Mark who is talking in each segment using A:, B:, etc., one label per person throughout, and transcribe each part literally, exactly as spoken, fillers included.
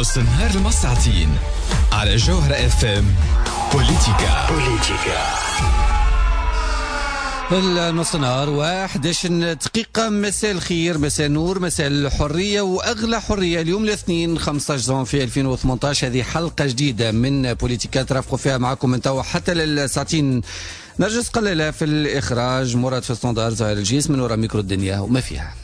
A: نص النهار المساعتين على جوهرة اف ام. بوليتيكا بوليتيكا
B: النص نهار واحد عشر دقيقة. مساء الخير، مساء النور، مساء الحرية وأغلى حرية. اليوم الاثنين خمسة عشر جونفي ألفين وثمانية عشر، هذه حلقة جديدة من بوليتيكا ترافقوا فيها معكم من توا حتى للساعتين. نرجس قلالة في الإخراج، مراد في الستاندار، زهير الجيس من وراء ميكرو الدنيا وما فيها.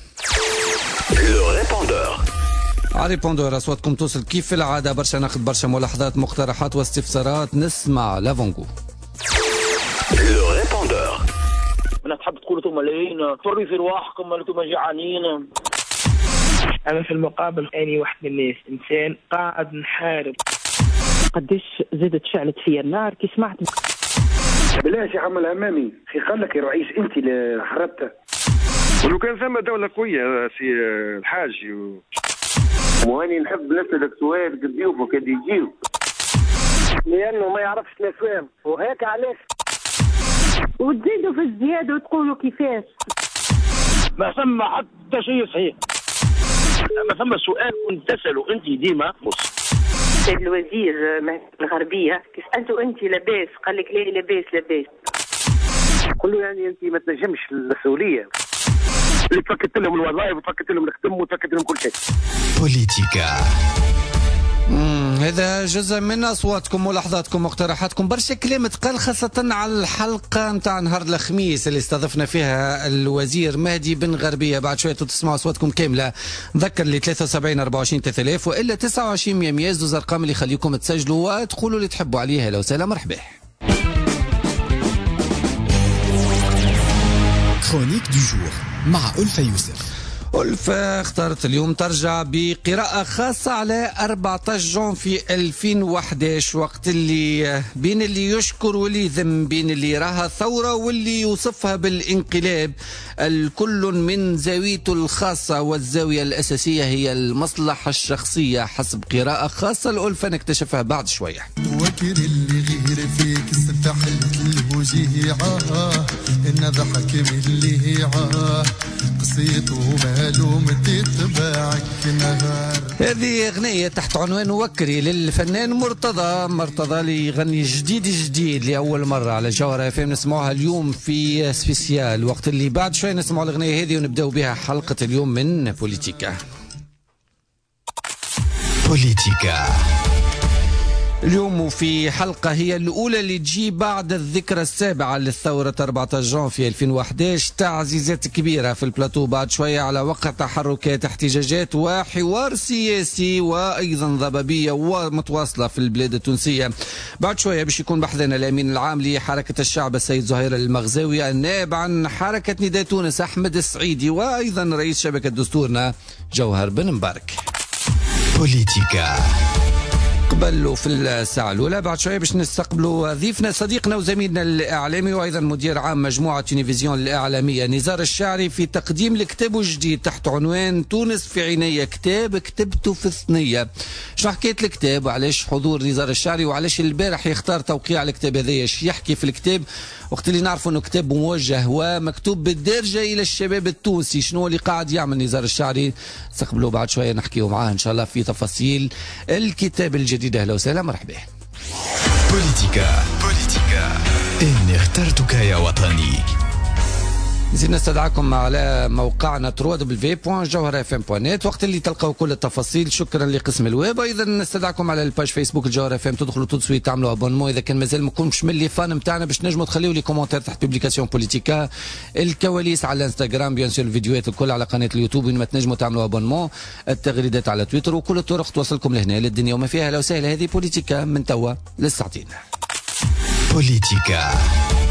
B: على ريبوندور أصواتكم توصل كيف في العادة. برشا ناخذ برشا ملاحظات، مقترحات واستفسارات. نسمع لافونغو.
C: أنا تحب تقولوا ثم ملايين فري في رواحكم انتم جعانين.
D: أنا في المقابل أني واحد من الناس إنسان قاعد نحارب.
E: قديش زادت شعلت فيا النار كي سمعت.
F: بلاش يا عم الأمامي خي، خلك يا رئيس أنت اللي حربتها.
G: ولو كان ثم دولة قوية سي الحاج و...
F: واني نحب نسألك سؤال قد يوفك قد يجيو، لأنه ما يعرفش الأسوام وهيك علاش
E: وتزيدوا في الزيادة وتقولوا كيفاش.
C: ما ثم حتى شيء صحيح. ما ثم سؤال كنت تسأله أنت ديما. بص
H: سيد الوزير الغربية كيف أنتوا أنت لاباس؟ قال لك لا لاباس لاباس.
F: قل له يعني أنت ما تنجمش المسؤولية اللي تفكت لهم الوظائف وتفكت لهم الخدم وتفكت لهم كل شيء.
A: بوليتيكا.
B: هذا جزء من أصواتكم ملاحظاتكم مقترحاتكم. برشا كلام تقال خاصة على الحلقة متاع نهار الخميس اللي استضفنا فيها الوزير مهدي بن غربية. بعد شوية تسمعوا أصواتكم كاملة. نذكر لي ثلاثة وسبعين أربعة وعشرين ثلاثة آلاف وإلا تسعة وعشرين مية مية، زوز أرقام اللي يخليكم تسجلوا وتقولوا اللي تحبوا عليها. لو سلام مرحبا.
A: كرونيك دو جور مع ألفة يوسف.
B: ألفة اختارت اليوم ترجع بقراءة خاصة على أربعة عشر جونفي ألفين وأحد عشر، وقت اللي بين اللي يشكر واللي يذم، بين اللي راها ثورة واللي يوصفها بالانقلاب، الكل من زاويته الخاصة، والزاوية الأساسية هي المصلحة الشخصية حسب قراءة خاصة الألفة نكتشفها بعد شوية.
I: وكر اللي غير فيك استحلت الوجيعة إن ضحك من اللي عاه قصيته مالوم تتبعك نهار.
B: هذه أغنية تحت عنوان وكري للفنان مرتضى مرتضى اللي يغني جديد جديد لأول مرة على جوهرة اف ام. نسمعوها اليوم في سبيسيال، وقت اللي بعد شوي نسمعوا الأغنية هذه ونبدأوا بها حلقة اليوم من بوليتيكا.
A: بوليتيكا
B: اليوم في حلقة هي الأولى اللي تجي بعد الذكرى السابعة للثورة أربعة عشر جونفي ألفين وأحد عشر. تعزيزات كبيرة في البلاتو بعد شوية على وقع تحركات احتجاجات وحوار سياسي وأيضا ضبابية ومتواصلة في البلاد التونسية. بعد شوية باش يكون بحثنا الأمين العام لحركة الشعب السيد زهير المغزاوي، النائب عن حركة نداء تونس أحمد السعيدي، وأيضا رئيس شبكة دستورنا جوهر بن مبارك.
A: بوليتيكا
B: قبلوا في الساعة الأولى. بعد شوية باش نستقبلوا ضيفنا صديقنا وزميلنا الإعلامي وأيضا مدير عام مجموعة تلفزيون الإعلامية نزار الشاعري في تقديم لكتابه الجديد تحت عنوان تونس في عيني، كتاب كتبته في الثنية. شنو حكاية الكتاب وعلاش حضور نزار الشاعري وعلاش البارح يختار توقيع الكتاب هذا؟ ايش يحكي في الكتاب وقت اللي نعرفوا انه كتاب موجه ومكتوب بالدارجة إلى الشباب التونسي؟ شنو اللي قاعد يعمل نزار الشاعري؟ استقبلوا بعد شوية نحكيوا معاه إن شاء الله في تفاصيل الكتاب الجديد. أهلا وسهلا مرحبا.
A: بوليتيكا بوليتيكا إني اخترتك يا وطني.
B: زين نستدعاكم على موقعنا دبليو دبليو دبليو دوت جوهرة اف ام دوت نت وقت اللي تلقاو كل التفاصيل. شكرا لقسم الويب. ايضا نستدعاكم على الباج فيسبوك الجوهرة اف ام، تدخلوا تدسوا تعملوا ابونمون اذا كان مازال ما كنتش من لي فان نتاعنا باش نجموا تخليوا لي كومونتير تحت بوبليكاسيون بوليتيكا. الكواليس على الانستغرام، بيان سور الفيديوهات الكل على قناه اليوتيوب وين ما تنجموا تعملوا ابونمون، التغريدات على تويتر وكل الطرق توصلكم لهنا للدنيا وما فيها. لو سهله هذه بوليتيكا من توا للساعتين.
A: بوليتيكا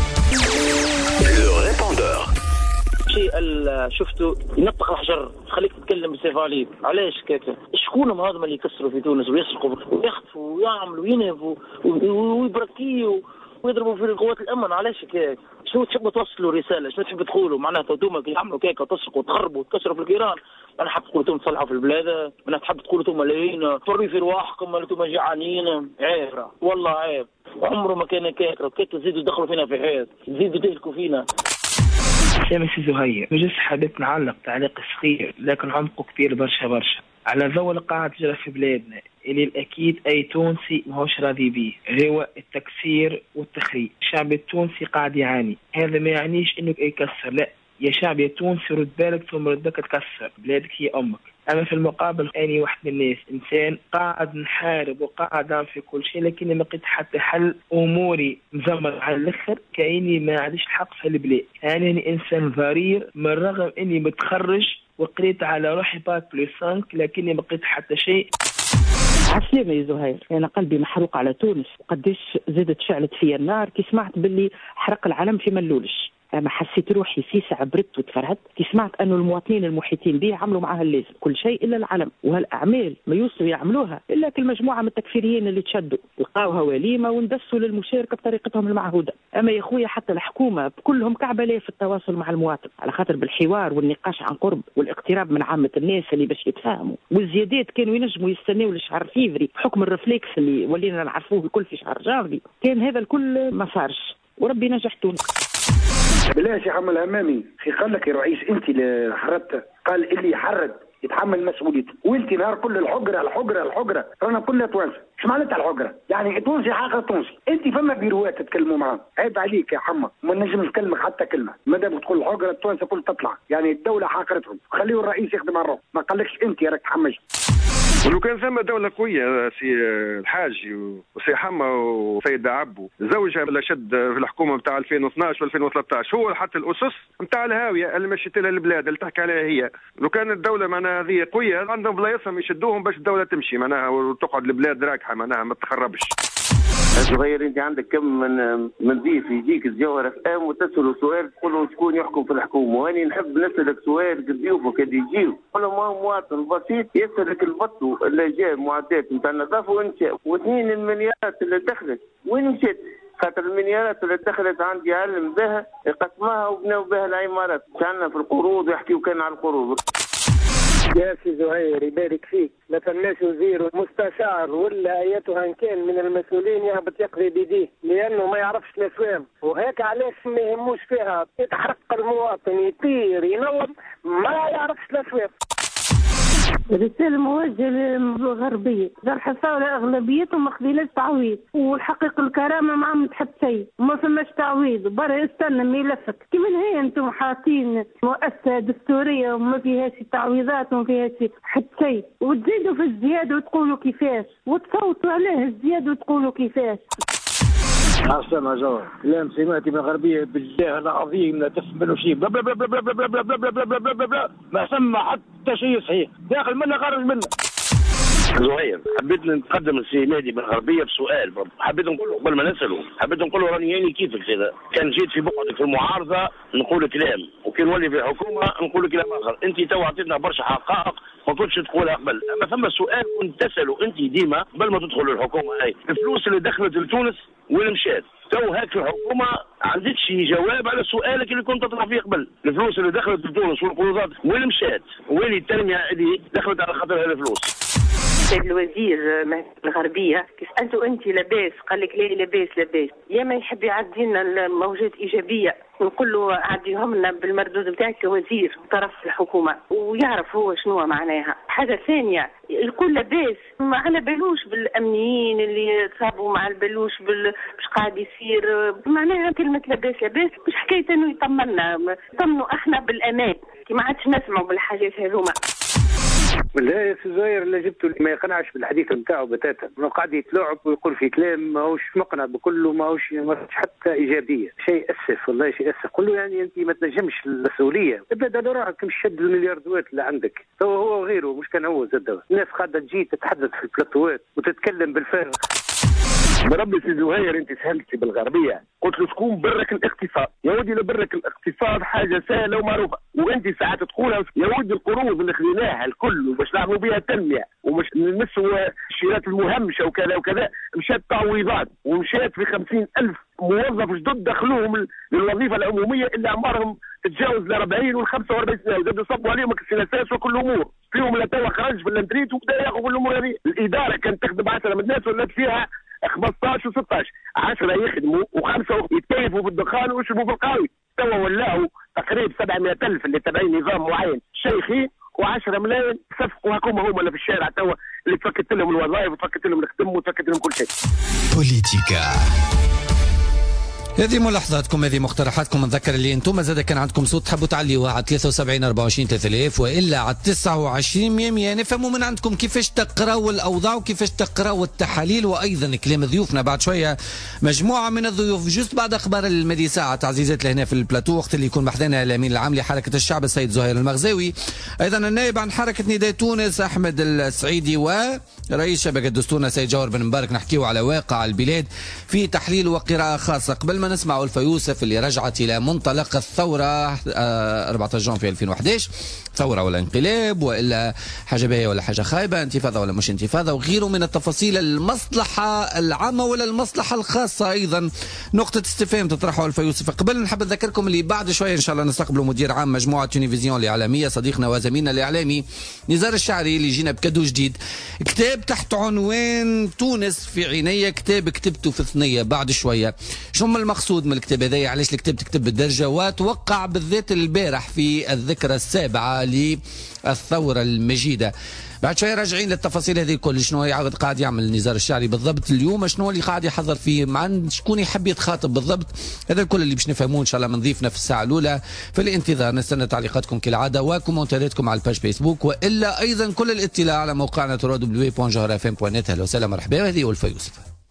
C: شيء شفته ينطق الحجر خليك تتكلم بالسيف عليك. علاش كيكا؟ شكونهم هذم اللي يكسروا في تونس ويسرقوا ويخطفوا ويعملوا وينهبوا ويبركيوا ويضربوا في قوات الامن؟ علاش كيك؟ شنو تحبوا توصلوا رساله؟ شنو تحبوا تقولوا؟ معناتها انتم كي يعملوا كيكا وتسرقوا وتخربوا وتكسروا في الجيران، انا حاب تقولوا انتم تصلحوا في البلاد؟ انا تحب تقولوا انتم ملايين فري في رواحكم انتم جعانين؟ عيب والله عيب. عمره ما كان كيكا. كيف تزيدوا تدخلوا فينا في حيط، تزيدوا تهلكوا فينا.
D: يا مسي زهير بجس حبيت نعلق تعليق صغير لكن عمقه كبير برشا برشا على ذو اللي قاعد تجرى في بلادنا. اللي الأكيد أي تونسي ماهوش راضي به هو التكسير والتخريب. الشعب التونسي قاعد يعاني، هذا ما يعنيش إنك يكسر، لا يا شعب يا تونسي رد بالك ثم ردك تكسر، بلادك هي أمك. أما في المقابل أني واحد من الناس إنسان قاعد نحارب وقاعد أعمل في كل شيء، لكني ما لقيت حتى حل، أموري مزمر على الآخر، كأني ما عنديش الحق في البلاد. أنا إنسان ضرير من رغم إني متخرج وقريت على روحي باك بلس سانك، لكني ما لقيت حتى شيء.
E: عسلامة يا زهير، أنا قلبي محروق على تونس وقديش زادت شعلت فيا النار كي سمعت باللي حرق العلم في ملولش. أما حسيت روحي في ساعة بردت وتفرهدت كي سمعت أنه المواطنين المحيطين به عملوا معها اللازم كل شيء إلا العلم، وهالأعمال ما يوصلوا يعملوها إلا كالمجموعة من التكفيريين اللي تشدوا لقاوها وليمة وندسوا للمشاركة بطريقتهم المعهودة. أما يا خويا حتى الحكومة بكلهم كعبة ليه في التواصل مع المواطن، على خاطر بالحوار والنقاش عن قرب والاقتراب من عامة الناس اللي باش يتفاهموا، والزيادات كانوا ينجموا يستناوا لشهر فيفري بحكم الرفليكس اللي ولينا نعرفوه الكل في شهر جانفي، كان هذا الكل ما صارش وربي نجح تونس.
F: بلاش يا عم الامامي في قال لك يا رئيس انت اللي حردت، قال اللي يحرد يتحمل مسؤوليته، وانت نهار كل الحجره الحجره الحجره رانا كلنا توانسه. ايش معناتها الحجره؟ يعني تونسي حاجه تونسي، انت فما بيروات تتكلموا معاه، عيب عليك يا حما، ما نجم نكلمك حتى كلمه، ما دام تقول الحجره التوانسه كل تطلع، يعني الدوله حاقرتهم، خليه الرئيس يخدم على الروح، ما قالكش انت راك تحمج.
G: ولو كان ثم دولة قوية سي الحاج وسي حما وسيد عبو زوجها اللي شد في الحكومة نتاع ألفين واثناش وألفين وثلاثطاش، هو حتى الأسس نتاع الهاوية اللي مشيت لها البلاد اللي تحكي عليها هي. لو كانت الدولة معناها هذه قوية عندهم بلايصهم يشدوهم باش الدولة تمشي معناها وتقعد البلاد راكحة معناها ما تخربش.
F: صغير انت عندك كم من من ضيف يجيك الجوهر افلام وتسأله سؤال تقول له شكون يحكم في الحكومه، واني نحب نسالك سؤال ضيوفك اللي يجيو قول له ما مواطن بسيط يسالك البطو اللي جاء معدات نتاع النظافه وانشاء، واثنين المليارات اللي دخلت وين مشت؟ خاطر المليارات اللي دخلت عندي علم بها قسمها وبناو بها العمارات، كان في القروض يحكيوا كان على القروض.
J: يا سي زهير يبارك فيك، ما فماش وزير مستشار ولا ايتها ان كان من المسؤولين يهبط يقضي بيديه لانه ما يعرفش الاسوام، وهيك علاش ما يهموش فيها، يتحرق المواطن يطير ينوض ما يعرفش الاسوام.
K: رسالة موجهة للغربية، جرح الثورة أغلبيتهم ما خذيناش تعويض، والحقيقة الكرامة ما عم تحب شيء، ما فماش تعويض، برا استنى ملفك، كيف هي أنتم حاطين مؤسسة دستورية وما فيهاش تعويضات وما فيهاش حد شيء، وتزيدوا في الزيادة وتقولوا كيفاش، وتصوتوا عليه الزيادة وتقولوا كيفاش.
J: عسلامة جوهر، كلام سمعتي من الغربية بالجاه العظيم لا تفهم منه شيء، بلا بلا بلا بلا بلا بلا بلا بلا بلا بلا بلا بلا ما سمى حتى شيء صحيح، داخل منه خارج منه.
L: زهير حبيت نتقدم السي نادي من الغربيه بسؤال، حبيت نقول له قبل ما نساله، حبيت نقول له راني يعني كيفك كذا، كان جيت في بقعتك في المعارضه نقول كلام، وكان نولي في الحكومه نقول كلام اخر، انت تو عطيتنا برشا حقائق ما كنتش تقولها قبل، اما ثم سؤال كنت تساله انت ديما قبل ما تدخل الحكومه، هاي الفلوس اللي دخلت لتونس وين مشات؟ تو هاك الحكومه ما عندكش جواب على سؤالك اللي كنت تطرح فيه قبل، الفلوس اللي دخلت لتونس والقروضات وين مشات؟ وين التنميه اللي دخلت على خاطر هذه الفلوس؟
H: سيد الوزير الغربية سألته أنت لاباس؟ قال لك لا لاباس لاباس، يا ما يحب يعدي لنا الموجات إيجابية نقول له عديهم لنا بالمردود بتاعك كوزير طرف الحكومة ويعرف هو شنو معناها. حاجة ثانية يقول لاباس ما على بالوش بالأمنيين اللي تصابوا مع البلوش بال... مش قاعد يصير، معناها كلمة لاباس لاباس مش حكاية إنه يطمنا، طمنوا إحنا بالأمان كي ما عادش نسمعوا بالحاجات هذوما.
J: لا يا سي زهير اللي جبته ما يقنعش بالحديث نتاعو بتاتا، انه قاعد يتلاعب ويقول في كلام ماهوش مقنع بكله، ماهوش حتى ايجابيه، شيء اسف والله شيء اسف. قول له يعني انت ما تنجمش المسؤوليه، ابدا هذا روحك مش شد الملياردوات اللي عندك، هو هو وغيره مش كان هو زاد، الناس قاعده تجي تتحدث في البلاتوات وتتكلم بالفارغ.
L: بربي سي زهير انت سهلتي بالغربيه، قلت له شكون برك الاقتصاد؟ يا ودي برك الاقتصاد حاجه سهله ومعروفه، وانت ساعات تقولها يا ودي القروض اللي خذيناها الكل باش نعملوا بها تنميه ومش نمسوا الشيرات المهمشه وكذا وكذا، مشات تعويضات ومشات في خمسين ألف موظف جدد دخلوهم للوظيفه العموميه اللي اعمارهم تتجاوز ال أربعين وال خمسة وأربعين سنه، وزادوا صبوا عليهم السياسات وكل الامور، فيهم اللي توا خرج في الانتريت وبدا ياخذ كل الامور هذه. الاداره كانت تخدم عشرة من الناس ولات فيها خمسطاش وستطاش، عشرة يخدموا وخمسة يتكيفوا في الدخان ويشربوا في القهوة، توا ولاو تقريبا سبعمائة ألف اللي تبعين نظام معين شيخي وعشرة ملايين صفقوا هكما هما اللي في الشارع توا اللي تفكت لهم الوظائف وتفكت لهم الخدم وتفكت لهم كل شيء.
A: بوليتيكا.
B: هذه ملاحظاتكم، هذه مقترحاتكم. نذكر اللي انتم زاد كان عندكم صوت تحبوا تعليوها على ثلاثة وسبعين أربعة وعشرين ثلاثة آلاف والا على تسعة وعشرين مية مية. نفهموا من عندكم كيفاش تقراوا الاوضاع وكيفاش تقراوا التحاليل وايضا كلام ضيوفنا. بعد شويه مجموعه من الضيوف جست بعد اخبار المدي ساعه تعزيزات لهنا في البلاتو، وقت اللي يكون بحذنا الامين العام لحركه الشعب السيد زهير المغزاوي، ايضا النائب عن حركه نداء تونس احمد السعيدي، ورئيس شبكه دستورنا سيد جوهر بن مبارك. نحكيو على واقع البلاد في تحليل وقراءه خاصه. قبل ما نسمع الفيوسف اللي رجعت إلى منطلق الثورة أربعة عشر جانفي ألفين وأحد عشر، ثورة ولا انقلاب وإلا حاجة باهية ولا حاجة خايبة، انتفاضة ولا مش انتفاضة، وغيره من التفاصيل. المصلحة العامة ولا المصلحة الخاصة أيضا نقطة استفهام تطرحها الفيوسف. قبل نحب أذكركم اللي بعد شوية إن شاء الله نستقبلوا مدير عام مجموعة تونيفيزيون الإعلامية صديقنا وزميلنا الإعلامي نزار الشعري اللي جينا بكادو جديد، كتاب تحت عنوان تونس في عينيا، كتاب كتبته في ثنية. بعد شوية شنو المقصود من الكتاب هذا، علاش الكتاب تكتب بالدرجة، وتوقع بالذات البارح في الذكرى السابعة للثورة المجيدة. بعد شوية راجعين للتفاصيل هذه الكل، شنو يعاود قاعد يعمل نزار الشعري بالضبط اليوم، شنو اللي قاعد يحضر فيه، مع شكون يحب يتخاطب بالضبط. هذا الكل اللي باش نفهموه ان شاء الله من ضيفنا في الساعة الأولى. في الانتظار نستنى تعليقاتكم كالعادة وكومنتاتكم على الباج فيسبوك، والا ايضا كل الاطلاع على موقعنا دبليو دبليو دوت جوهر اف ام دوت نت. اهلا وسهلا مرحبا. هذه ألفة يوسف.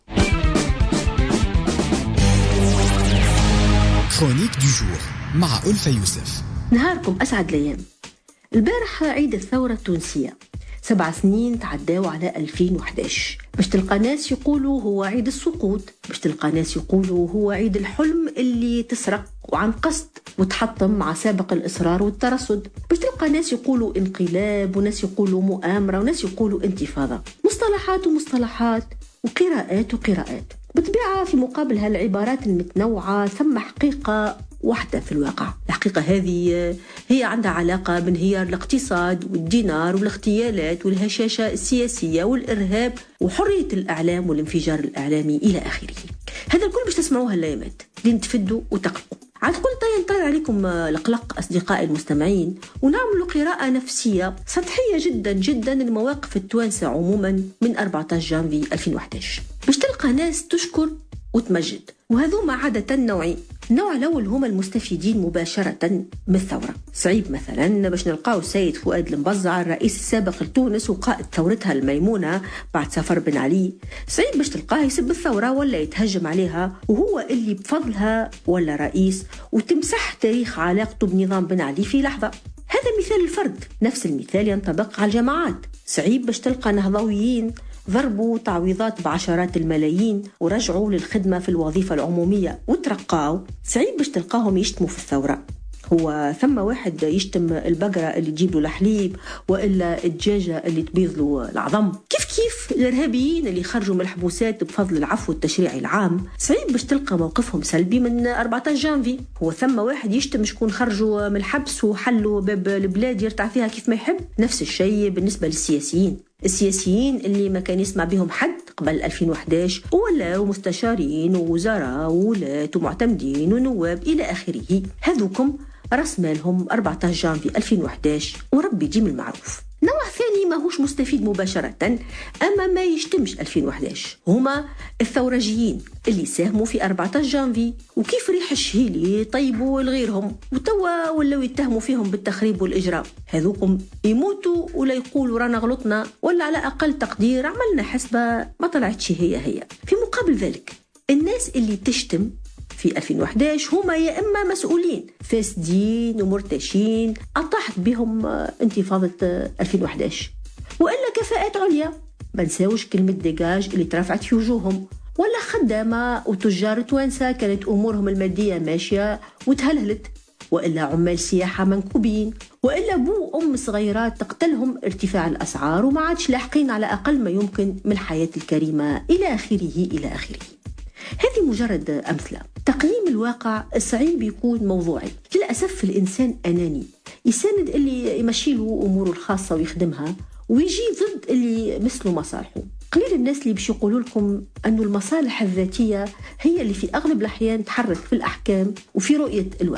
A: كرونيك دو جور مع ألفة يوسف.
M: نهاركم أسعد الأيام. البارح عيد الثورة التونسية، سبع سنين تعداوا على ألفين وأحد عشر. باش تلقى ناس يقولوا هو عيد السقوط، باش تلقى ناس يقولوا هو عيد الحلم اللي تسرق وعن قصد وتحطم مع سابق الإصرار والترصد، باش تلقى ناس يقولوا انقلاب وناس يقولوا مؤامرة وناس يقولوا انتفاضة. مصطلحات ومصطلحات وقراءات وقراءات. بالطبيعة في مقابل هالعبارات المتنوعة ثم حقيقة واحدة في الواقع. الحقيقة هذه هي عندها علاقة بانهيار الاقتصاد والدينار والاغتيالات والهشاشة السياسية والإرهاب وحرية الإعلام والانفجار الإعلامي إلى آخره. هذا الكل باش تسمعوها اللايمات لين تفدوا وتقلقوا. عاد كل طيب نطير عليكم القلق أصدقائي المستمعين، ونعملوا قراءة نفسية سطحية جدا جدا لمواقف التوانسة عموما من أربعة عشر جانفي ألفين وأحد عشر. باش تلقى ناس تشكر وتمجد، وهذوما عادة نوعين. النوع الأول هما المستفيدين مباشرة من الثورة. صعيب مثلا باش نلقاو السيد فؤاد المبزع الرئيس السابق لتونس وقائد ثورتها الميمونة بعد سفر بن علي، صعيب باش تلقاه يسب الثورة ولا يتهجم عليها وهو اللي بفضلها ولا رئيس وتمسح تاريخ علاقته بنظام بن علي في لحظة. هذا مثال الفرد. نفس المثال ينطبق على الجماعات. صعيب باش تلقى نهضويين ضربوا تعويضات بعشرات الملايين ورجعوا للخدمة في الوظيفة العمومية وترقاوا. صعيب باش تلقاهم يشتموا في الثورة. هو ثم واحد يشتم البقرة اللي تجيب له الحليب وإلا الدجاجة اللي تبيض له العظم. كيف كيف الإرهابيين اللي خرجوا من الحبوسات بفضل العفو التشريعي العام، صعيب باش تلقى موقفهم سلبي من أربعة عشر جانفي. هو ثم واحد يشتم شكون خرجوا من الحبس وحلوا باب البلاد يرتع فيها كيف ما يحب. نفس الشيء بالنسبة للسياسيين. السياسيين اللي ما كان يسمع بهم حد قبل ألفين وأحد عشر ولا مستشارين ووزراء وولاة ومعتمدين ونواب إلى آخره، هذوكم رأس مالهم أربعة عشر جانفي ألفين وأحد عشر وربي يجيم المعروف. نوع ثاني ما هوش مستفيد مباشرة أما ما يشتمش ألفين وأحد عشر، هما الثورجيين اللي ساهموا في أربعة عشر جانفي وكيف ريح الشهيلي طيبوا لغيرهم وتوا ولاو يتهموا فيهم بالتخريب والإجرام. هذوكم يموتوا ولا يقولوا رانا غلطنا ولا على أقل تقدير عملنا حسبة ما طلعتش هي هي. في مقابل ذلك الناس اللي تشتم في ألفين وأحد عشر هما يا إما مسؤولين فاسدين ومرتشين أطاحت بهم انتفاضة ألفين وأحد عشر، وإلا كفاءات عليا ما نساوش كلمة ديجاج اللي ترفعت في وجوههم، ولا خدامة وتجار توانسة كانت أمورهم المادية ماشية وتهلهلت، وإلا عمال سياحة منكوبين، وإلا بو أم صغيرات تقتلهم ارتفاع الأسعار وما عادش لاحقين على أقل ما يمكن من الحياة الكريمة إلى آخره إلى آخره. هذه مجرد أمثلة. تقييم الواقع صعيب يكون موضوعي. للأسف الإنسان أناني، يساند اللي يمشي له أموره الخاصة ويخدمها ويجي ضد اللي مثله مصالحه. قليل الناس اللي بيش يقولوا لكم أنه المصالح الذاتية هي اللي في أغلب الأحيان تحرك في الأحكام وفي رؤية الواقع.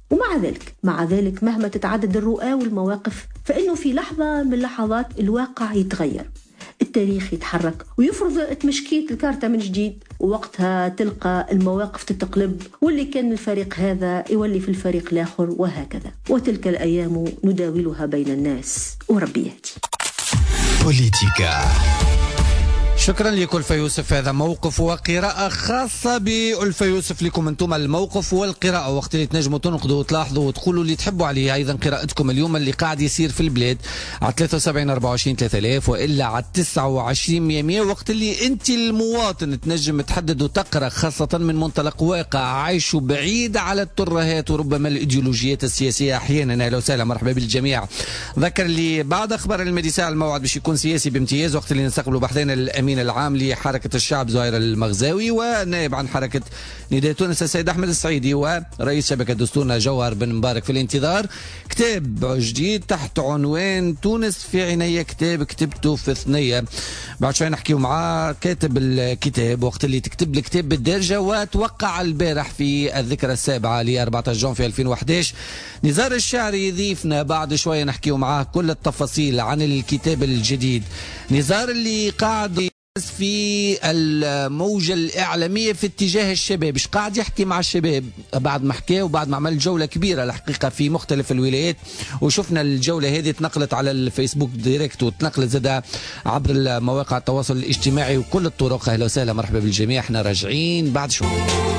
M: ومع ذلك مع ذلك مهما تتعدد الرؤى والمواقف فإنه في لحظة من لحظات الواقع يتغير، التاريخ يتحرك ويفرض تمشكية الكارتة من جديد، ووقتها تلقى المواقف تتقلب، واللي كان من الفريق هذا يولي في الفريق الآخر، وهكذا. وتلك الأيام نداولها بين الناس وربي يهدي.
A: بوليتيكا.
B: شكرا لك ألفة يوسف، هذا موقف وقراءة خاصة بألفة يوسف لكم انتم، الموقف والقراءة وقت اللي تنجموا تنقدوا وتلاحظوا وتقولوا اللي تحبوا عليه. أيضا قراءتكم اليوم اللي قاعد يصير في البلاد على ثلاثة وسبعين أربعة وعشرين ثلاثة آلاف وإلا على تسعة وعشرين مية مية، وقت اللي أنت المواطن تنجم تحدد وتقرأ خاصة من منطلق واقع عايش بعيد على الترهات وربما الإيديولوجيات السياسية أحيانا. أهلا وسهلا، مرحبا بالجميع. ذكر لي بعد أخبار الميديساء الموعد باش يكون سياسي بامتياز، وقت اللي نستقبلوا بحثنا الأمين العام لحركة الشعب زهير المغزاوي، والنائب عن حركة نداء تونس السيد أحمد السعيدي، ورئيس شبكة دستورنا جوهر بن مبارك في الانتظار. كتاب جديد تحت عنوان تونس في عينيا، كتاب كتبته في ثنية. بعد شوي نحكيو مع كاتب الكتاب وقت اللي تكتب الكتاب بالدارجة، وتوقع البارح في الذكرى السابعة ل أربعة عشر جون في ألفين وأحد عشر. نزار الشعري يضيفنا بعد شوية نحكيو معاه كل التفاصيل عن الكتاب الجديد. نزار اللي قاعد في الموجة الإعلامية في اتجاه الشباب، ايش قاعد يحكي مع الشباب بعد ما حكى وبعد ما عمل جولة كبيرة الحقيقة في مختلف الولايات، وشفنا الجولة هذه تنقلت على الفيسبوك ديريكت وتنقلت زادة عبر مواقع التواصل الاجتماعي وكل الطرق. أهلا وسهلا، مرحبا بالجميع، احنا راجعين بعد شوي.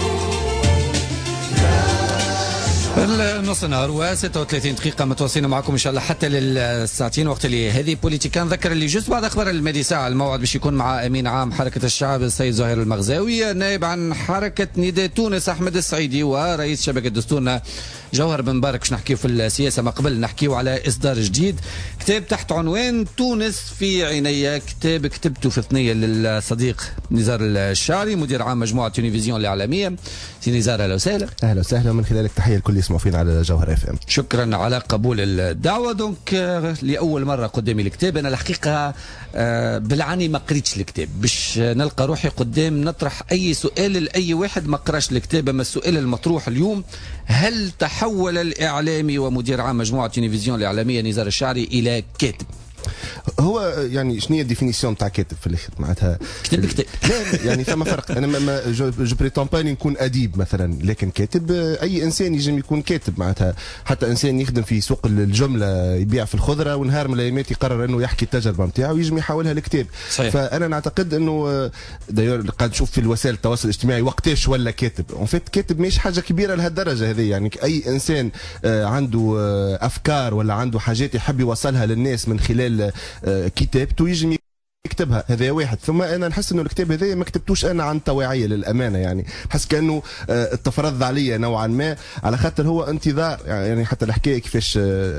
B: النص نهار وستة وثلاثين دقيقة متواصلين معكم إن شاء الله حتى للساعتين، وقت اللي هذه بوليتيكا. نذكر اللي جزء بعد أخبار الميديساء الموعد باش يكون مع أمين عام حركة الشعب السيد زهير المغزاوي، نائب عن حركة نداء تونس أحمد السعيدي، ورئيس شبكة دستورنا جوهر بن مبارك. باش نحكيو في السياسة، ما قبل نحكيو على إصدار جديد كتاب تحت عنوان تونس في عينيا، كتاب كتبته في ثنية للصديق نزار الشعري مدير عام مجموعة تونيفيزيون الإعلامية. سي نزار أهلا وسهلا.
N: أهلا وسهلا، من خلالك تحية لكل يسمعوا فينا على جوهر اف ام.
B: شكرا على قبول الدعوة. دونك لأول مرة قدامي الكتاب، أنا الحقيقة بالعني ما قريتش الكتاب باش نلقى روحي قدام نطرح أي سؤال لأي واحد ما قراش الكتاب. أما السؤال المطروح اليوم، هل تحول الإعلامي ومدير عام مجموعة تلفزيون الإعلامية نزار الشعري إلى كاتب؟
N: هو يعني شنو هي الديفينيسيون تاع كاتب في الاخر معناتها؟
B: كتب كتاب.
N: لا يعني ثم فرق. انا ما جو بريتون با نكون اديب مثلا، لكن كاتب اي انسان يجم يكون كاتب معناتها. حتى انسان يخدم في سوق الجمله يبيع في الخضره ونهار من الايامات يقرر انه يحكي التجربه نتاعو ويجم يحولها لكتاب. صحيح. فانا نعتقد انه داير قاعد نشوف في الوسائل التواصل الاجتماعي وقتاش ولا كاتب. اون فيت كاتب مش حاجه كبيره لهالدرجه هذه، يعني اي انسان عنده افكار ولا عنده حاجات يحب يوصلها للناس من خلال كتابته يجم يكتبها، هذا واحد. ثم انا نحس انه الكتاب هذا ما كتبتوش انا عن توعيه للامانه، يعني نحس كانه التفرض عليا نوعا ما، على خاطر هو انتظار. يعني حتى الحكايه كيفاش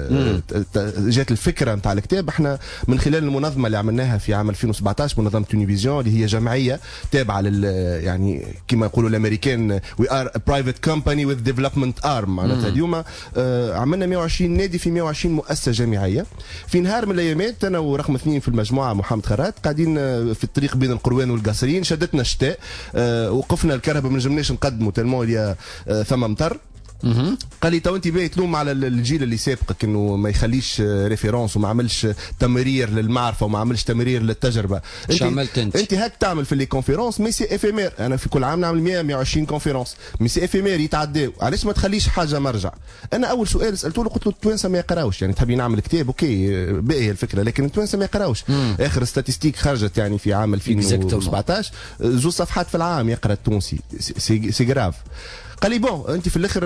N: جات الفكره نتاع الكتاب، احنا من خلال المنظمه اللي عملناها في عام ألفين وسبعطاش، منظمه تونيفيزيون اللي هي جمعيه تابعه لل يعني كما يقولوا الامريكان وي ار برايفت كومباني وذ ديفلوبمنت ارم، معناتها اليوم عملنا مئة وعشرين نادي في مئة وعشرين مؤسسه جامعيه. في نهار من الايامات انا ورقم اثنين في المجموعه محمد خرات قاعدين في الطريق بين القروان والقصرين، شدتنا الشتاء، وقفنا الكهرباء ما نجمناش نقدموا تلمو اللي ثم مطر. قال لي تو انت باغي تلوم على الجيل اللي سابقك انه ما يخليش ريفيرونس وما عملش تمرير للمعرفه وما عملش تمرير للتجربه.
B: انت عملت انت
N: انت هاك تعمل في لي كونفيرونس مي سي افيمير. انا في كل عام نعمل مئة مئة وعشرين كونفيرونس مي سي افيمير يتعداو، علاش ما تخليش حاجه مرجع؟ انا اول سؤال سالته له قلت له التوانسه ما يقراوش، يعني تحبي نعمل كتاب اوكي باهيه الفكره، لكن التوانسه ما يقراوش. اخر ستاتستيك خرجت يعني في عام ألفين وسبعطاش زوج صفحات في العام يقرا التونسي، سي, سي جراف. قال لي بون انت في الاخر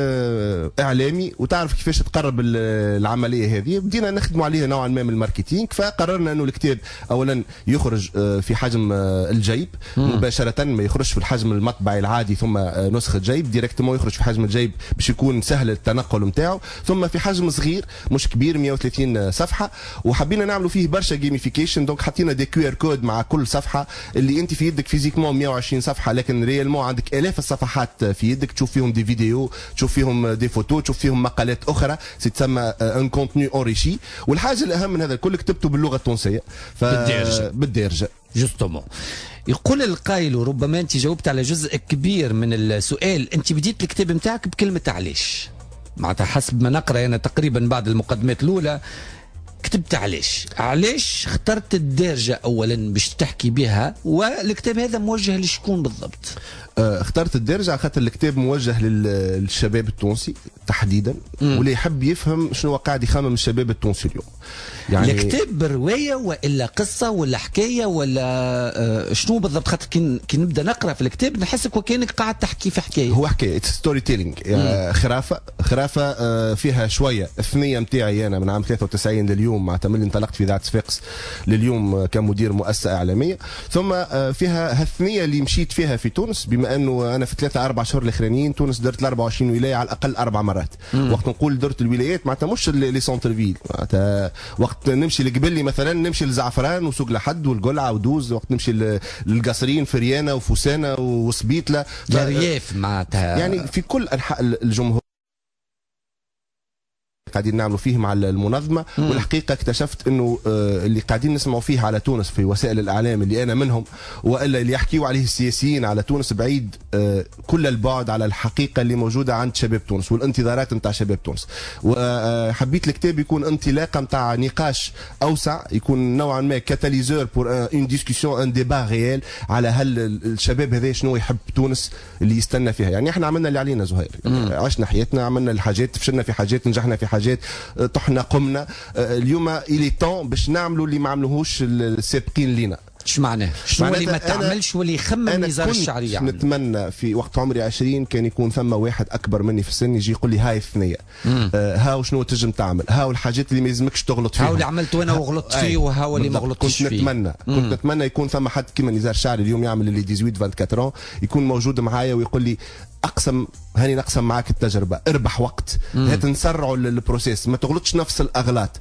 N: اعلامي وتعرف كيفاش تقرب العمليه هذه، بدينا نخدموا عليها نوعا ما من الماركتينغ. فقررنا انه الكتاب اولا يخرج في حجم الجيب مباشره، ما يخرجش في الحجم المطبعي العادي ثم نسخه جيب ديريكتومون، يخرج في حجم الجيب باش يكون سهل التنقل نتاعو، ثم في حجم صغير مش كبير مئة وثلاثين صفحه. وحبينا نعملوا فيه برشا جيميفيكيشن، دونك حطينا دي كيو ار كود مع كل صفحه، اللي انت في يدك فيزيكمون مئة وعشرين صفحه، لكن ريالمون عندك الاف الصفحات في يدك، تشوف فيهم دي فيديو، تشوف فيهم دي فوتو، تشوف فيهم مقالات اخرى، تسمى ان كونتوني اوريشي. والحاجه الاهم من هذا الكل كتبته باللغه التونسيه ف... بالدارجه
B: بالدارجه جوستومون. يقول القائل، وربما انت جاوبت على جزء كبير من السؤال، انت بديت الكتاب نتاعك بكلمه علاش. معناتها حسب ما نقرا انا تقريبا بعد المقدمات الاولى كتبت علاش علاش اخترت الدارجه اولا باش تحكي بها، والكتاب هذا موجه لشكون بالضبط؟
N: اخترت الدارجه خاطر الكتاب موجه للشباب التونسي تحديدا، واللي يحب يفهم شنو قاعد يخمم الشباب التونسي اليوم.
B: يعني الكتاب روايه والا قصه ولا حكايه ولا آه شنو بالضبط؟ خاطر كي كي نبدا نقرا في الكتاب نحسك وكانك قاعد تحكي في حكايه.
N: هو حكايه ستوري تيلينج، خرافه خرافه آه فيها شويه الثنيه نتاعي انا من عام ثلاثة وتسعين لليوم، مع تملي انطلقت في اذاعه صفاقس لليوم كمدير مؤسسه اعلاميه، ثم آه فيها هالثنيه اللي مشيت فيها في تونس، بما انه انا في ثلاثة اربع شهور الاخرانيين تونس درت ال أربعة وعشرين ولايه على الاقل اربع مرات. مم. وقت نقول درت الولايات معناتها مش لي سونتر فيل، معناتها وقت نمشي لقبلي مثلا نمشي لزعفران وسوق لحد والقلعه ودوز، وقت نمشي للقصرين فريانه وفوسانه وسبيتله
B: الرياف معناتها
N: يعني في كل انحاء الجمهوريه قاعدين نعملوا فيه مع المنظمه. مم. والحقيقه اكتشفت انه اللي قاعدين نسمعوا فيه على تونس في وسائل الاعلام اللي انا منهم، والا اللي يحكيوا عليه السياسيين على تونس، بعيد كل البعد على الحقيقه اللي موجوده عند شباب تونس والانتظارات نتاع شباب تونس. وحبيت الكتاب يكون انطلاقه نتاع نقاش اوسع، يكون نوعا ما كاتاليزور بور اون ديسكسيون ان ديبا ريال على هل الشباب هذا شنو يحب تونس اللي يستنى فيها. يعني احنا عملنا اللي علينا زهير، يعني عشنا حياتنا، عملنا الحاجات، فشلنا في حاجات، نجحنا في حاجات، طحنا قمنا. اليوم إلي طون باش نعملوا اللي ما عملوهوش السابقين لينا.
B: ايش معناه؟ شنو اللي ما تعملش واللي يخمم نزار الشعري يعني؟
N: نتمنى في وقت عمري عشرين كان يكون ثم واحد اكبر مني في السن يجي يقول لي هاي الثنيه، آه هاو شنو تنجم تعمل، هاو الحاجات اللي ما يلزمكش تغلط فيها،
B: هاو اللي عملت وانا وغلطت فيه وهاو اللي ما غلطتش فيه.
N: كنت نتمنى مم. كنت نتمنى يكون ثم حد كيما نزار الشعري اليوم يعمل اللي ثمانية عشر أربعة وعشرين يكون موجود معايا ويقول لي اقسم هاني نقسم معاك التجربه، اربح وقت، هات نسرعوا البروسيس، ما تغلطش نفس الاغلاط.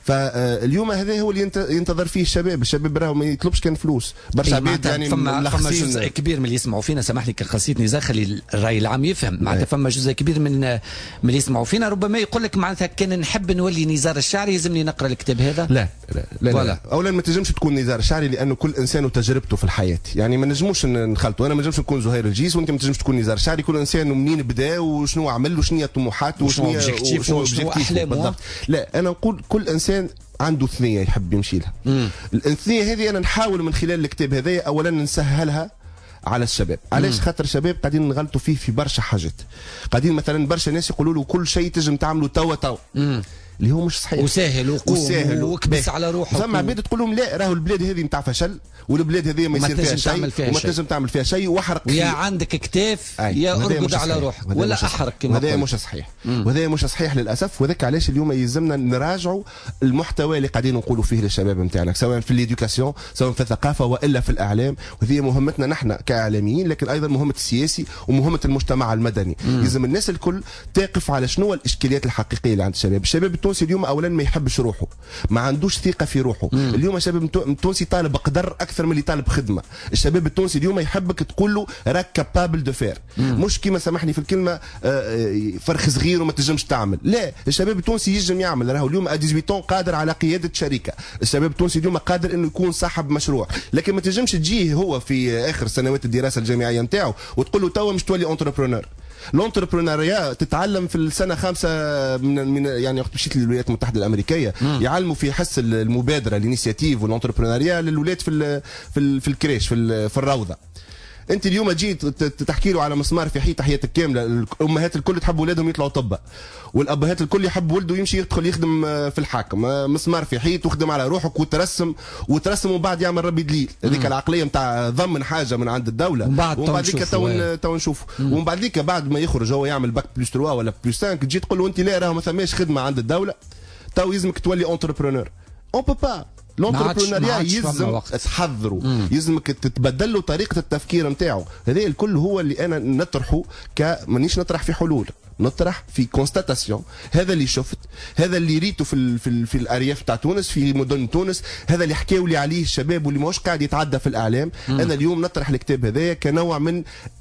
N: فاليوم هذا هو اللي ينتظر فيه الشباب، الشباب راهو ما يطلبش كان فلوس، برشا عباد يعني
B: فما فما جزء كبير من اللي يسمعوا فينا، سامح لي كخاصية نزار خلي الراي العام يفهم، معناتها فما جزء كبير من من اللي يسمعوا فينا ربما يقول لك معناتها كان نحب نولي نزار الشعري يلزمني نقرا الكتاب هذا.
N: لا لا لا, لا, لا. اولا ما تنجمش تكون نزار الشعري لانه كل انسان وتجربته في الحياه، يعني ما نجموش نخلطوا، انا ما نجمش نكون زهير الجيس وانت ما تنجمش تكون نزار الشعري، كل انسان منين بدا وشنو عمل وشنو هي طموحاته وشنو
B: وشنو احلامه
N: بالضبط. لا انا نقول كل انسان عنده ثنيه يحب يمشي لها. مم. الثنيه هذه انا نحاول من خلال الكتاب هذايا اولا نسهلها على الشباب. علاش؟ خاطر الشباب قاعدين نغلطوا فيه في برشا حاجات، قاعدين مثلا برشا ناس يقولوا له كل شيء تجم تعمله توا توا، اللي هو مش صحيح،
B: وسهل وقوم وكبس على روحه.
N: ثم عباد تقول لهم لا راهو البلاد هذه نتاع فشل، والبلاد هذه ما يصير فيها شيء وما تنجم تعمل فيها شيء، واحرق
B: يا عندك كتاف يا ارقد على روحك ولا احرق كما
N: هذا مش صحيح، وهذا مش صحيح للاسف. وذاك علاش اليوم يلزمنا نراجعوا المحتوى اللي قاعدين نقولوا فيه للشباب نتاعنا، سواء في الإديوكاسيون سواء في الثقافه والا في الاعلام، وهذه مهمتنا نحن كاعلاميين، لكن ايضا مهمه السياسي ومهمه المجتمع المدني. يلزم الناس الكل تقف على شنو الاشكاليات الحقيقيه اللي عند الشباب. الشباب التونسي اليوم اولا ما يحبش روحه، ما عندوش ثقه في روحه. مم. اليوم الشباب التونسي طالب قدر اكثر من اللي طالب خدمه. الشباب التونسي اليوم يحبك تقول له راك كابابل دو فير، مش كيما سامحني في الكلمه فرخ صغير وما تنجمش تعمل. لا، الشباب التونسي ينجم يعمل، راهو اليوم ثمانية عشر قادر على قياده شركه. الشباب التونسي اليوم قادر انه يكون صاحب مشروع، لكن ما تنجمش تجيه هو في اخر سنوات الدراسه الجامعيه نتاعو وتقول له توا مش تولي اونتربرونور. الانتربرونيا تتعلم في السنه خمسه من, من يعني وقت مشيت للولايات المتحده الامريكيه مم. يعلموا في حس المبادره الانيسياتيف والانتربرونيا للولاد في في, في الكريش في, في الروضه. انت اليوم جيت تحكي له على مسمار في حيطه حياتك كامله، الامهات الكل تحب اولادهم يطلعوا طباء، والابهات الكل يحب ولده يمشي يدخل يخدم في الحاكم، مسمار في حيط وخدم على روحك وترسم وترسم ومن بعد يعمل ربي دليل. هذيك العقليه نتاع ضمن حاجه من عند الدوله، ومن بعد ذيك تو تو نشوف، ومن بعد ذيك بعد ما يخرج هو يعمل باك بلس ثلاثة ولا بلس خمسة تجي تقول له انت لا راهو ما ثماش خدمه عند الدوله، تو يلزمك تولي انتربرونور. اون بو با الانتربرونيا يلزم تحضروا، يلزمك تتبدل له طريقه التفكير نتاعو. هذا الكل هو اللي انا نطرحه، ك مانيش نطرح في حلول، نطرح في كونستاتاسيون. هذا اللي شفت، هذا اللي ريته في ال في, ال في الارياف تاع تونس، في مدن تونس، هذا اللي حكاوا لي عليه الشباب واللي ماهوش قاعد يتعدى في الاعلام. مم. انا اليوم نطرح الكتاب هذايا كنوع من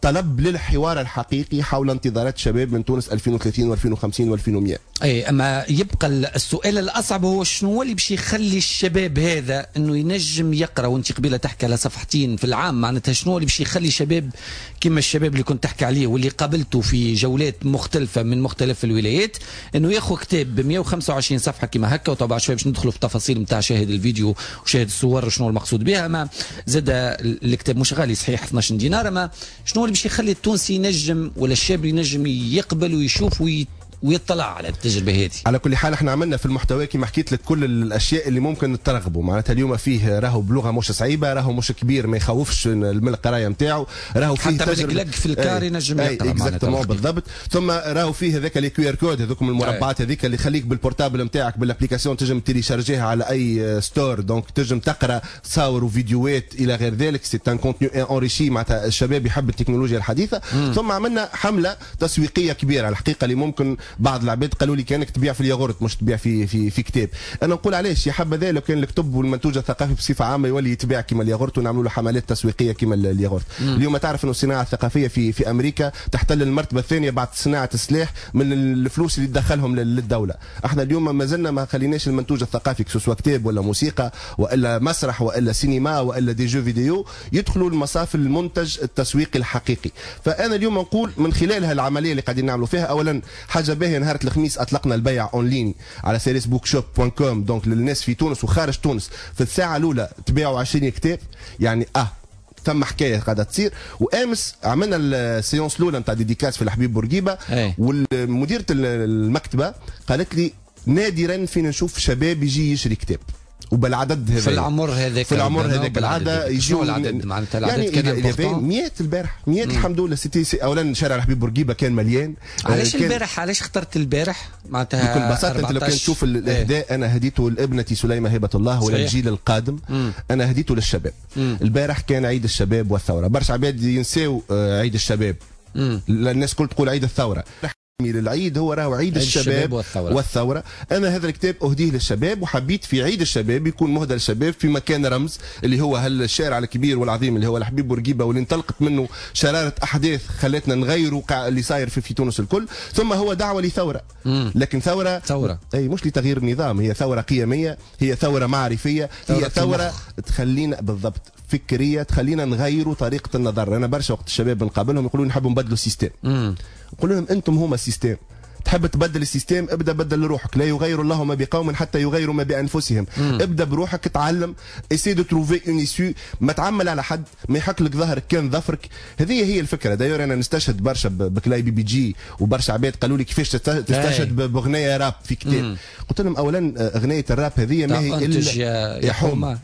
N: طلب للحوار الحقيقي حول انتظارات شباب من تونس ألفين وثلاثين وألفين وخمسين وألفين ومئة.
B: اي اما يبقى السؤال الاصعب هو شنو اللي باش يخلي الشباب هذا انه ينجم يقرا، وانت قبيله تحكي على صفحتين في العام، معناتها شنو اللي باش يخلي شباب كما الشباب اللي كنت تحكي عليه واللي قابلته في جولات مختلفه من مختلف الولايات انه ياخذ كتاب ب مئة وخمسة وعشرين صفحه كما هكا. وطبعا شويه باش ندخلوا في تفاصيل نتاع شاهد الفيديو وشاهد الصور وشنو المقصود بها. ما زاد الكتاب مش غالي صحيح اثناش دينار، ما شنو اللي باش يخلي التونسي ينجم ولا الشاب ينجم يقبل ويشوف وي ويطلع على التجربه هذه؟
N: على كل حال احنا عملنا في المحتوى كما حكيت لك كل الاشياء اللي ممكن ترغبوا. معناتها اليوم فيه راهو بلغه مش صعيبه، راهو مش كبير ما يخوفش من القرايه نتاعو، راهو فيه
B: حتى تجربه في الكار ينجم يقرا
N: اكزاكتومون بالضبط. ثم راهو فيه هذاك لي كيو ار كود هذوك المربعات هذيك اللي يخليك بالبورتابل نتاعك بالابليكاسيون تنجم تيليشارجيها على اي ستور، دونك تنجم تقرا صور وفيديوهات الى غير ذلك. سي ان كونتوني انريشي، معناتها الشباب يحب التكنولوجيا الحديثه. مم. ثم عملنا حمله تسويقيه كبيره الحقيقه اللي ممكن بعض العباد قالوا لي كانك تبيع في الياغورت مش تبيع في في في كتاب. انا نقول علاش يا حبذا لو كان الكتب والمنتوج الثقافي بصفه عامه يولي يتباع كما الياغورت ونعملوا له حملات تسويقيه كما الياغورت. اليوم تعرف انه الصناعه الثقافيه في في امريكا تحتل المرتبه الثانيه بعد صناعه السلاح من الفلوس اللي تدخلهم للدوله. احنا اليوم ما زلنا ما خليناش المنتوج الثقافي سواء كتاب ولا موسيقى والا مسرح والا سينما والا دي جو فيديو يدخلوا لمصاف المنتج التسويقي الحقيقي. فانا اليوم نقول من خلال هالعمليه اللي قاعدين نعملوا فيها، اولا حاجه باهيه نهار الخميس اطلقنا البيع اونلاين على سيريس بوك شوب دوت كوم، دونك للناس في تونس وخارج تونس في الساعه الاولى تبيعوا عشرين كتاب، يعني اه ثم حكايه قاعده تصير. وامس عملنا السيونس الاولى نتاع ديديكاس في الحبيب بورقيبه، والمديره المكتبه قالت لي نادرا فينا نشوف شباب يجي يشري كتاب وبالعدد هذا
B: في العمر هذاك
N: في العمر هذاك العاده يجوا
B: العدد معناتها العدد
N: يعني كان مئات البارح مئات الحمد لله. سيتي اولا شارع الحبيب بورقيبه كان مليان.
B: علاش البارح علاش اخترت البارح؟ معناتها
N: بكل بساطه انت لو كان تشوف الاهداء ايه. انا هديته لابنتي سليمه هبه الله وللجيل القادم. مم. انا هديته للشباب. مم. البارح كان عيد الشباب والثوره، برشا عباد ينساو عيد الشباب. مم. الناس كل تقول عيد الثوره، للعيد هو راهو عيد, عيد الشباب, الشباب والثورة. والثورة. أنا هذا الكتاب أهديه للشباب، وحبيت في عيد الشباب يكون مهدى للشباب في مكان رمز اللي هو هالشارع الكبير والعظيم اللي هو الحبيب بورقيبة، واللي انطلقت منه شرارة أحداث خلتنا نغيروا اللي صاير في, في تونس الكل. ثم هو دعوة لثورة، مم. لكن ثورة ثورة أي مش لتغيير النظام، هي ثورة قيمية، هي ثورة معرفية، هي ثورة تخلينا بالضبط فكرية تخلينا نغيروا طريقة النظر. أنا برشا وقت الشباب نقابلهم يقولون نحبوا نبدلوا السيستم، نقول لهم أنتم هما السيستم، تحب تبدل السيستم ابدا بدل روحك، لا يغير الله ما بقوم حتى يغيروا ما بانفسهم. مم. ابدا بروحك، تعلم، اسي دو تروفي اون ايسيو، ما تعمل على حد، ما يحك لك ظهرك كان ظفرك. هذه هي الفكره. دايور انا نستشهد برشا بكلاي بي بي جي، وبرشا عباد قالوا لي كيفاش تستشهد باغنيه راب في كتاب. مم. قلت لهم اولا اغنيه الراب هذه ما هي الا
B: يا, يا حومه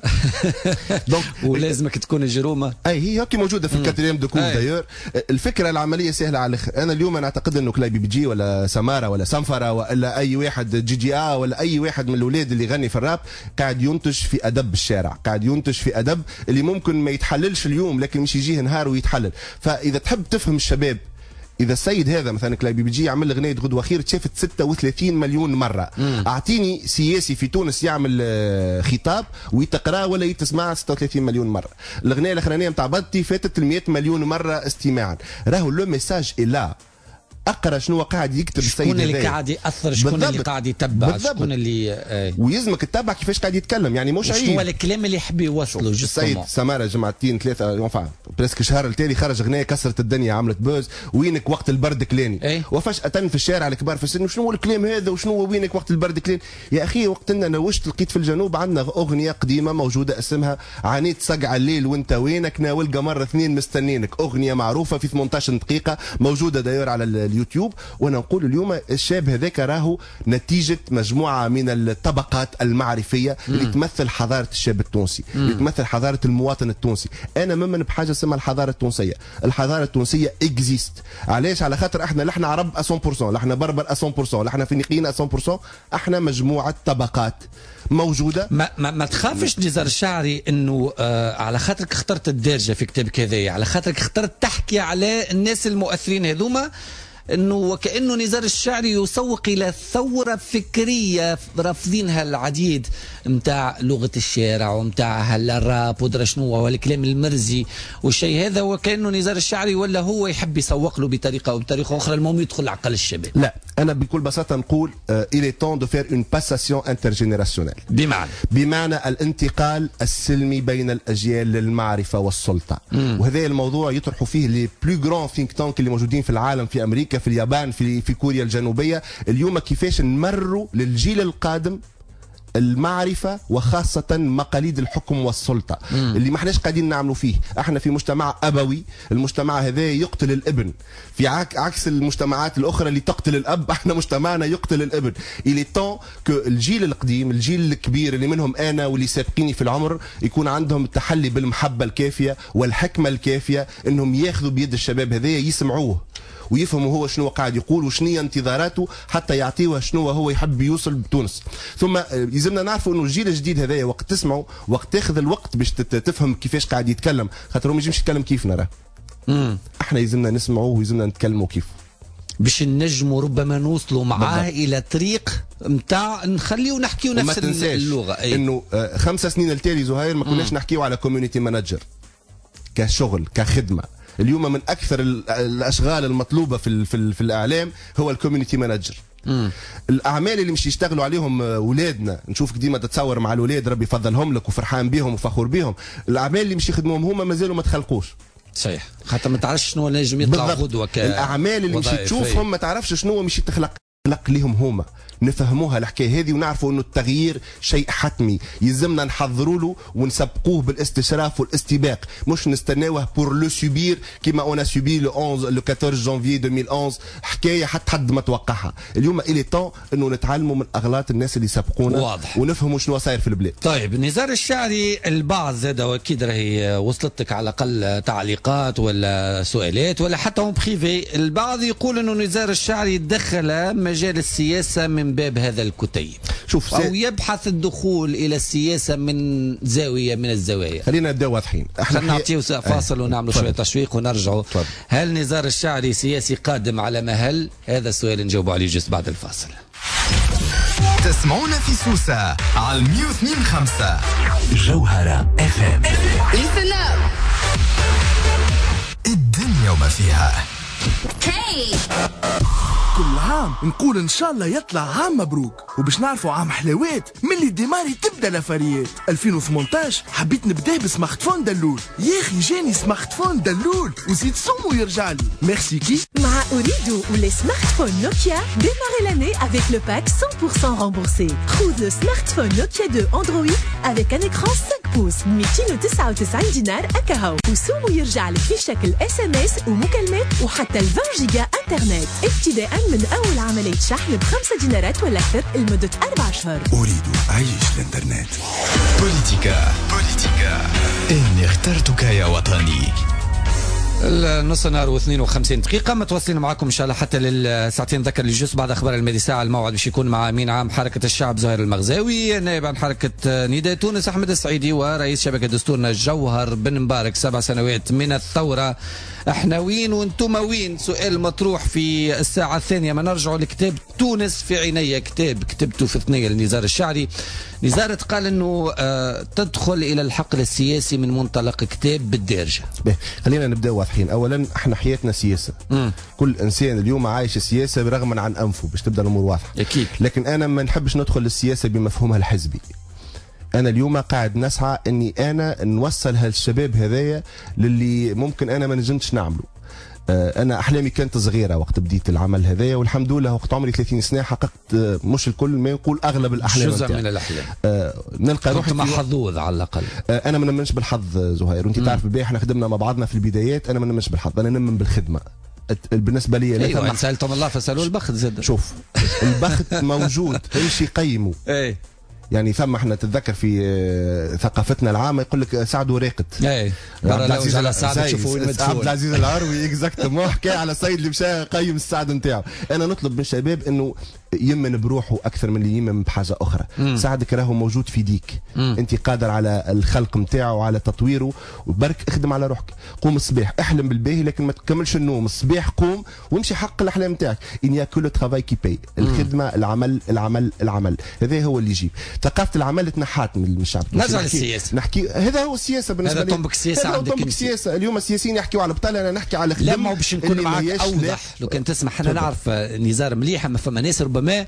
B: دونك ولازمك تكون الجرومه.
N: اي هي هكي موجوده في الكاتريام دوكو. دايور الفكره العمليه سهله على الاخر. انا اليوم انا اعتقد انه كلاي بي بي جي ولا سماره ولا سنفره ولا اي واحد جي جي ا ولا اي واحد من الاولاد اللي يغني في الراب قاعد ينتج في ادب الشارع، قاعد ينتج في ادب اللي ممكن ما يتحللش اليوم لكن مش يجيه نهار ويتحلل. فاذا تحب تفهم الشباب، اذا السيد هذا مثلا كلاي بي بي جي يعمل اغنيه غدوه خير تشافت ستة وثلاثين مليون مره، مم. اعطيني سياسي في تونس يعمل خطاب ويتقرا ولا يتسمع ستة وثلاثين مليون مره. الاغنيه الاخرانيه نتاع بدتي فاتت ال مئة مليون مره استماعا. راهو لو ميساج الا اقرا شنو قاعد يكتب السيد هذا،
B: شكون اللي قاعد ياثر، شكون بالضبط. اللي قاعد يتبع، شكون اللي آه.
N: ويلزمك تتبع كيفاش قاعد يتكلم، يعني مش عيب
B: شنو الكلام اللي يحب يوصله.
N: السيد سماره جمعتين ثلاثه ينفع بريسك شهر التالي خرج اغنيه كسرت الدنيا عملت بوز، وينك وقت البرد كلاني. ايه؟ وفجاه في الشارع الكبار في السن شنو الكلام هذا وشنو وينك وقت البرد كلاني. يا اخي وقت لنا نوشت لقيت في الجنوب عندنا اغنيه قديمه موجوده اسمها عانيت سقع الليل وانت وينك ناول قمر اثنين مستنينك، اغنيه معروفه في ثمانية عشر دقيقه موجوده داير على اليوتيوب. وانا نقول اليوم الشاب هذاك راهو نتيجه مجموعه من الطبقات المعرفيه اللي مم. تمثل حضاره الشاب التونسي، مم. اللي تمثل حضاره المواطن التونسي. انا مؤمن بحاجه اسمها الحضاره التونسيه. الحضاره التونسيه اكزيست. علاش؟ على خاطر احنا لا احنا عرب مية بالمية، لا احنا بربر مية بالمية، لا احنا فينيقيين مية بالمية، احنا مجموعه طبقات موجوده.
B: ما ما, ما تخافش نزار الشعري انه آه على خاطرك اخترت الدارجه في كتابك هذايا، على خاطرك اخترت تحكي على الناس المؤثرين هذوما انه وكانه نزار الشعري يسوق الى ثوره فكريه رافضينها العديد نتاع لغه الشارع ومتاع الراب ودرا شنو والكلام المرزي والشيء هذا، وكانه نزار الشعري ولا هو يحب يسوق له بطريقه او بطريقه اخرى المهم يدخل عقل الشباب.
N: لا انا بكل بساطه نقول il est temps de faire une passation intergénérationnelle.
B: بمعنى
N: بمعنى الانتقال السلمي بين الاجيال للمعرفه والسلطه. مم. وهذا الموضوع يطرحوا فيه لي بلو غران ثينك تانك اللي موجودين في العالم، في امريكا، في اليابان، في في كوريا الجنوبيه. اليوم كيفاش نمروا للجيل القادم المعرفة وخاصة مقاليد الحكم والسلطة. مم. اللي ما احناش قاعدين نعملوا فيه. احنا في مجتمع أبوي، المجتمع هذا يقتل الابن، في عكس المجتمعات الأخرى اللي تقتل الأب، احنا مجتمعنا يقتل الابن. إلي طون كو الجيل القديم، الجيل الكبير اللي منهم أنا واللي سابقيني في العمر، يكون عندهم التحلي بالمحبة الكافية والحكمة الكافية انهم ياخذوا بيد الشباب هذا يسمعوه ويفهموا هو شنو قاعد يقول وشنو انتظاراته حتى يعطيه شنو هو يحب يوصل بتونس. ثم يلزمنا نعرفوا انه الجيل الجديد هذايا وقت تسمعوا، وقت تاخذ الوقت باش تفهم كيفاش قاعد يتكلم، خاطر هو ما يجمش يتكلم كيفنا راه. امم احنا يلزمنا نسمعوه ويلزمنا نتكلموا كيفه
B: باش نجموا ربما نوصلوا معاه بالضبط الى طريق نتاع نخليو نحكيو نفس اللغه.
N: أي. انه خمس سنين التالي زهير ما كناش نحكيو على كوميونيتي مانجر كشغل كخدمه. اليوم من اكثر الاشغال المطلوبه في في, في الاعلام هو الكوميونتي مانجر. مم. الاعمال اللي مش يشتغلوا عليهم اولادنا، نشوفك ديما تتصور مع الاولاد ربي يفضلهم لك وفرحان بهم وفخور بهم، الاعمال اللي مش يخدموهم هما مازالوا ما تخلقوش.
B: صحيح، حتى ما تعرفش شنو نجم يطلع غدوه ك
N: الاعمال اللي مش تشوفهم ما تعرفش شنو مش تخلق لق لهم هما. نفهموها الحكايه هذه ونعرفوا انه التغيير شيء حتمي يلزمنا نحضروا له ونسبقوه بالاستشراف والاستباق، مش نستناوه بور لو سوبير كيما اون سوبي لو أحد لو أحد عشر جانفي ألفين وأحد حكايه حتى حد ما توقعها. اليوم الي طون انه نتعلموا من اغلاط الناس اللي سبقونا
B: واضح.
N: ونفهموا شنو صاير في البلاد.
B: طيب نزار الشعري البعض زاد واكيد راهي وصلتك على الاقل تعليقات ولا سؤالات ولا حتى اون بريفي، البعض يقول انه نزار الشعري دخل مجال السياسه من باب هذا الكتيب، شوف او يبحث الدخول الى السياسه من زاويه من الزوايا.
N: خلينا نبداو واضحين،
B: احنا نعطيو فاصل ونعملوا شويه تشويق ونرجعوا. طبعا. هل نزار الشعري سياسي قادم على مهل؟ هذا السؤال نجاوب عليه جزء بعد الفاصل.
A: تسمعون في سوسة على مية واثنين خمسة جوهرة اف ام. الدنيا وما فيها.
O: هاي كل عام نقول ان شاء الله يطلع عام مبروك، وباش نعرفوا عام حلاوات ملي ديماري تبدا لافاريات. ألفين وثمانطاش حبيت نبدا بسمارت فون دلول، يا اخي جاني سمارت فون دلول وزيد سمو يرجع لي. ميرسي كي
P: مع أوريدو ولي سمارت فون نوكيا démarrez l'année avec le pack cent pour cent remboursé. خذ le smartphone Nokia deux Android avec un écran cinq pouces مئتين وتسعة وتسعين دينار أكاهو، وسمو يرجع لك في شكل اس ام اس ومكالمات وحتى عشرين جيجا انترنت ابتداء من أول عملية شحن بخمسة دينارات ولا أكثر لمدة أربع أشهر.
O: أريد عيش الإنترنت.
A: بوليتيكا بوليتيكا إني اخترتك يا وطني.
B: النص نهار واثنين وخمسين دقيقة متواصلين معكم إن شاء الله حتى للساعتين ذكر الجزء بعد أخبار المادي ساعة. الموعد باش يكون مع أمين عام حركة الشعب زهير المغزاوي، نائب عن حركة نداء تونس أحمد السعيدي، ورئيس شبكة دستورنا جوهر بن مبارك. سبع سنوات من الثورة، احنا وين وانتم وين؟ سؤال مطروح في الساعة الثانية. ما نرجعوا لكتاب تونس في عيني، كتاب كتبته في ثنية لنزار الشعري. نزار قال انه آه تدخل الى الحقل السياسي من منطلق كتاب بالدارجة.
N: خلينا نبدا واضحين. اولا احنا حياتنا سياسة، م. كل انسان اليوم عايش السياسة برغم عن انفه باش تبدا الامور واضحة.
B: اكيد.
N: لكن انا ما نحبش ندخل للسياسة بمفهومها الحزبي. انا اليوم قاعد نسعى اني انا نوصل هالشباب هذايا للي ممكن انا ما نجمتش نعمله. انا احلامي كانت صغيره وقت بديت العمل هذايا، والحمد لله وقت عمري ثلاثين سنه حققت مش الكل ما يقول اغلب الاحلام.
B: جزء من الاحلام.
N: آه نلقى روحي
B: محظوظ على الاقل.
N: آه انا ما نمنش بالحظ زهير، وانت تعرف بالباهي احنا خدمنا مع بعضنا في البدايات. انا ما نمنش بالحظ، انا نمن بالخدمه. بالنسبه لي
B: ايوه أيوة سالتم الله فسالوا البخت زاد.
N: شوف البخت موجود، ايش يقيموا.
B: اي
N: يعني ثم احنا تتذكر في ثقافتنا العامه يقول لك سعد وريقت.
B: اي عبد العزيز على سعد تشوفوا وين مدفون.
N: عبد العزيز العروي اكزاكتومون حكى على السيد اللي مشى قيم السعد نتاعو. انا نطلب من الشباب انه يمن بروحه اكثر من اللي يمن بحاجه اخرى. مم. ساعدك راهو موجود في يديك. مم. انت قادر على الخلق نتاعه وعلى تطويره، وبرك اخدم على روحك. قوم الصباح احلم بالباهي لكن ما تكملش النوم. الصباح قوم وامشي حق الاحلام نتاعك. ان ياكل ترافاي كي باي، الخدمه العمل العمل العمل، هذا هو اللي يجيب. ثقافه العمل تنحات من الشعب.
B: نرجع للسياسه
N: نحكي، هذا هو السياسه بالنسبه لي.
B: هذا طنبك السياسه
N: عندك طنبك السياسه. اليوم السياسيين يحكيوا على بطاله، انا نحكي على خدمه.
B: لا ما هو باش نكون معك اوضح لو كان تسمح. انا نعرف نزار مليح، اما فما ناس ربما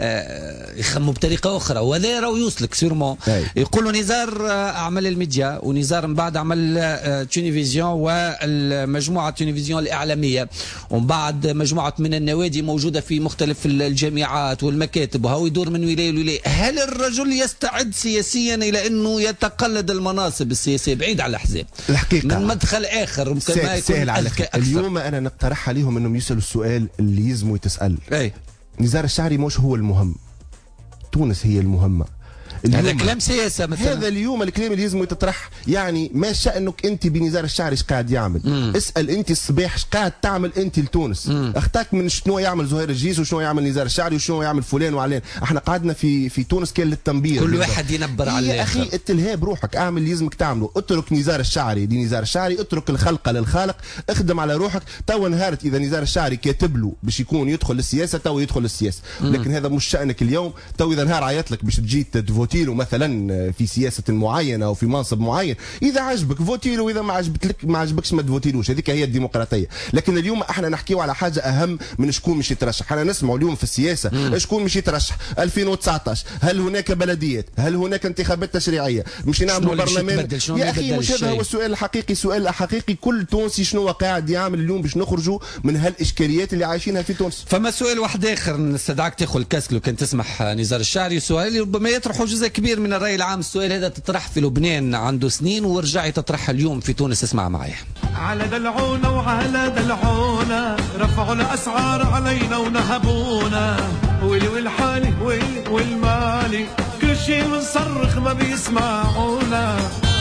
B: يخموا بطريقه اخرى، وهذا راهو يوصلك سيرمون. يقولوا نزار اعمل الميديا، ونزار من بعد عمل تونيفيزيون والمجموعه تونيفيزيون الاعلاميه، ومن بعد مجموعه من النوادي موجوده في مختلف الجامعات والمكاتب، وهو يدور من ولايه لولايه. هل الرجل يستعد سياسيا الى انه يتقلد المناصب السياسيه بعيد على الاحزاب؟
N: الحقيقه
B: من مدخل اخر كما يكون
N: أذكى. اليوم انا نقترح عليهم انهم يسالوا السؤال اللي يلزموا يتسال.
B: اي
N: نزار الشعري مش هو المهم، تونس هي المهمه.
B: هذا كلام سياسه مثلا.
N: هذا اليوم الكلام اللي لازم يتطرح. يعني ما شأنك انت بنزار الشعري ايش قاعد يعمل؟ مم. اسال انت الصباح ايش قاعد تعمل انت لتونس؟ مم. اختاك من شنو يعمل زهير الجيس وشنو يعمل نزار الشعري وشنو يعمل فلان وعلان. احنا قعدنا في في تونس كان للتنبيه،
B: كل واحد ينبر على
N: يا اخي اتلهى بروحك، اعمل اللي لازمك تعمله. اترك نزار الشعري لنزار الشعري، اترك الخلقه للخالق، اخدم على روحك. تو نهارت اذا نزار الشعري كاتب له باش يكون يدخل للسياسه، تو يدخل للسياسه. مم. لكن هذا مش شأنك اليوم. تو اذا نهار عيط لك باش تجي تفوتي له مثلا في سياسه معينه او في منصب معين، اذا عجبك فوتي له، واذا ما عجبتك ما عجبكش ما تفوتيلوش. هذيك هي الديمقراطيه. لكن اليوم احنا نحكيو على حاجه اهم من شكون مش يترشح. احنا نسمعوا اليوم في السياسه مم. شكون مش يترشح ألفين وتسعطاش، هل هناك بلديات، هل هناك انتخابات تشريعيه، مش نعملوا برلمان. يا اخي مش هذا هو السؤال الحقيقي. السؤال الحقيقي كل تونسي شنو قاعد يعمل اليوم باش نخرجوا من هالاشكاليات اللي عايشينها في تونس.
B: فما سؤال واحد اخر نستدعك تاخذ الكاس لو كان تسمح نزار الشعري. سؤال اللي ربما يطرحه جزء كبير من الراي العام. السؤال هذا تطرح في لبنان عنده سنين ورجعي تطرحها اليوم في تونس. اسمع معي.
Q: على دلعونا وعلى دلعونا رفعوا الاسعار علينا ونهبونا، ويلي والحالي ويلي والمالي كل شيء بنصرخ ما بيسمعونا.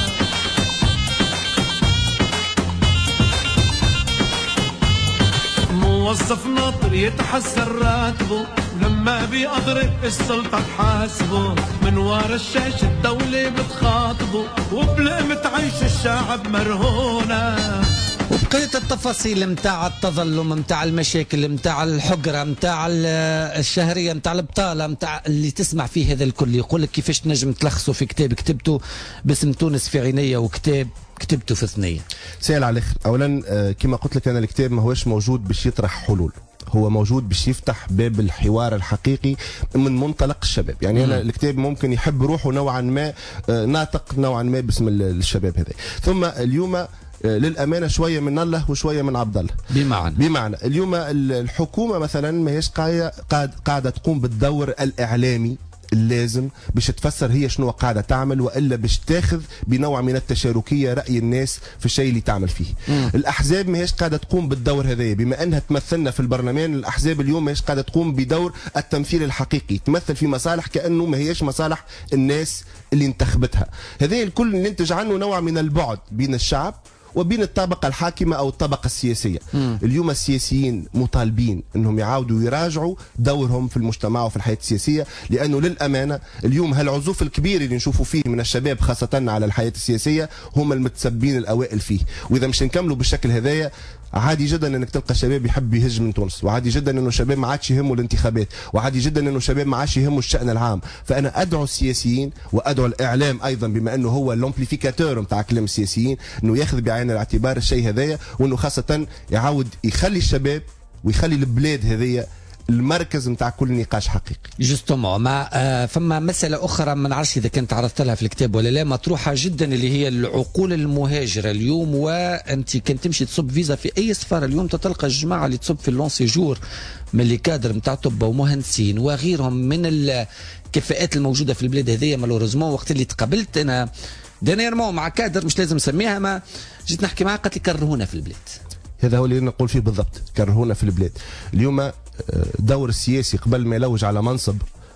Q: موظف ناطر يتحسر راتبه، ولما بيقدر السلطة تحاسبه. من ورا الشاشة الدولة بتخاطبه، وبلقمة عيش الشعب مرهونة.
B: وبقية التفاصيل متاع التظلم، متاع المشاكل، متاع الحجرة، متاع الشهرية، متاع البطالة، متاع اللي تسمع فيه هذا الكل. يقول لك كيفاش تنجم تلخصه في كتاب كتبته باسم تونس في عينيا، وكتاب كتبته في ثنية.
N: سائل على الاخر. اولا كما قلت لك انا الكتاب ما هوش موجود باش يطرح حلول، هو موجود باش يفتح باب الحوار الحقيقي من منطلق الشباب. يعني مم. انا الكتاب ممكن يحب روحه نوعا ما ناطق نوعا ما باسم الشباب هذا. ثم اليوم للامانه شويه من الله وشويه من عبد الله.
B: بمعنى
N: بمعنى اليوم الحكومه مثلا ما هيش قاعده قاعده تقوم بالدور الاعلامي اللازم باش تفسر هي شنو قاعده تعمل، والا باش تاخذ بنوع من التشاركيه راي الناس في الشيء اللي تعمل فيه. مم. الاحزاب ما هيش قاعده تقوم بالدور هذايا، بما انها تمثلنا في البرلمان. الاحزاب اليوم ما هيش قاعده تقوم بدور التمثيل الحقيقي، تمثل في مصالح كانه ما هيش مصالح الناس اللي انتخبتها. هذا الكل ننتج عنه نوع من البعد بين الشعب وبين الطبقة الحاكمة أو الطبقة السياسية. مم. اليوم السياسيين مطالبين أنهم يعاودوا يراجعوا دورهم في المجتمع وفي الحياة السياسية، لأنه للأمانة اليوم هالعزوف الكبير اللي نشوفوا فيه من الشباب خاصة على الحياة السياسية هم المتسبين الأوائل فيه. وإذا مش نكملوا بالشكل هذايا عادي جدا انك تلقى شباب يحب يهج من تونس، وعادي جدا انه شباب ما عادش يهموا الانتخابات، وعادي جدا انه شباب ما عادش يهموا الشأن العام. فانا ادعو السياسيين وادعو الاعلام ايضا بما انه هو لومبليفيكاتور نتاع كلام السياسيين، انه ياخذ بعين الاعتبار الشيء هذايا، وانه خاصه يعاود يخلي الشباب ويخلي البلاد هذيا المركز نتاع كل نقاش حقيقي.
B: جوستومون ما آه فما مسألة أخرى ما نعرفش إذا كنت عرضت لها في الكتاب ولا لا، مطروحة جدا، اللي هي العقول المهاجرة اليوم. وأنت كنت تمشي تصب فيزا في أي سفارة اليوم تلقى الجماعة اللي تصب في اللون سيجور من اللي كادر نتاع طب ومهندسين وغيرهم من الكفاءات الموجودة في البلاد هذيا. مالوريزمون وقت اللي تقابلت أنا دانيرمون مع كادر مش لازم نسميها، ما جيت نحكي معاه قالت لي كرهونا في البلاد.
N: هذا هو اللي نقول فيه بالضبط، كرهونا في البلاد. اليوم دور السياسي قبل ما يلوج على منصب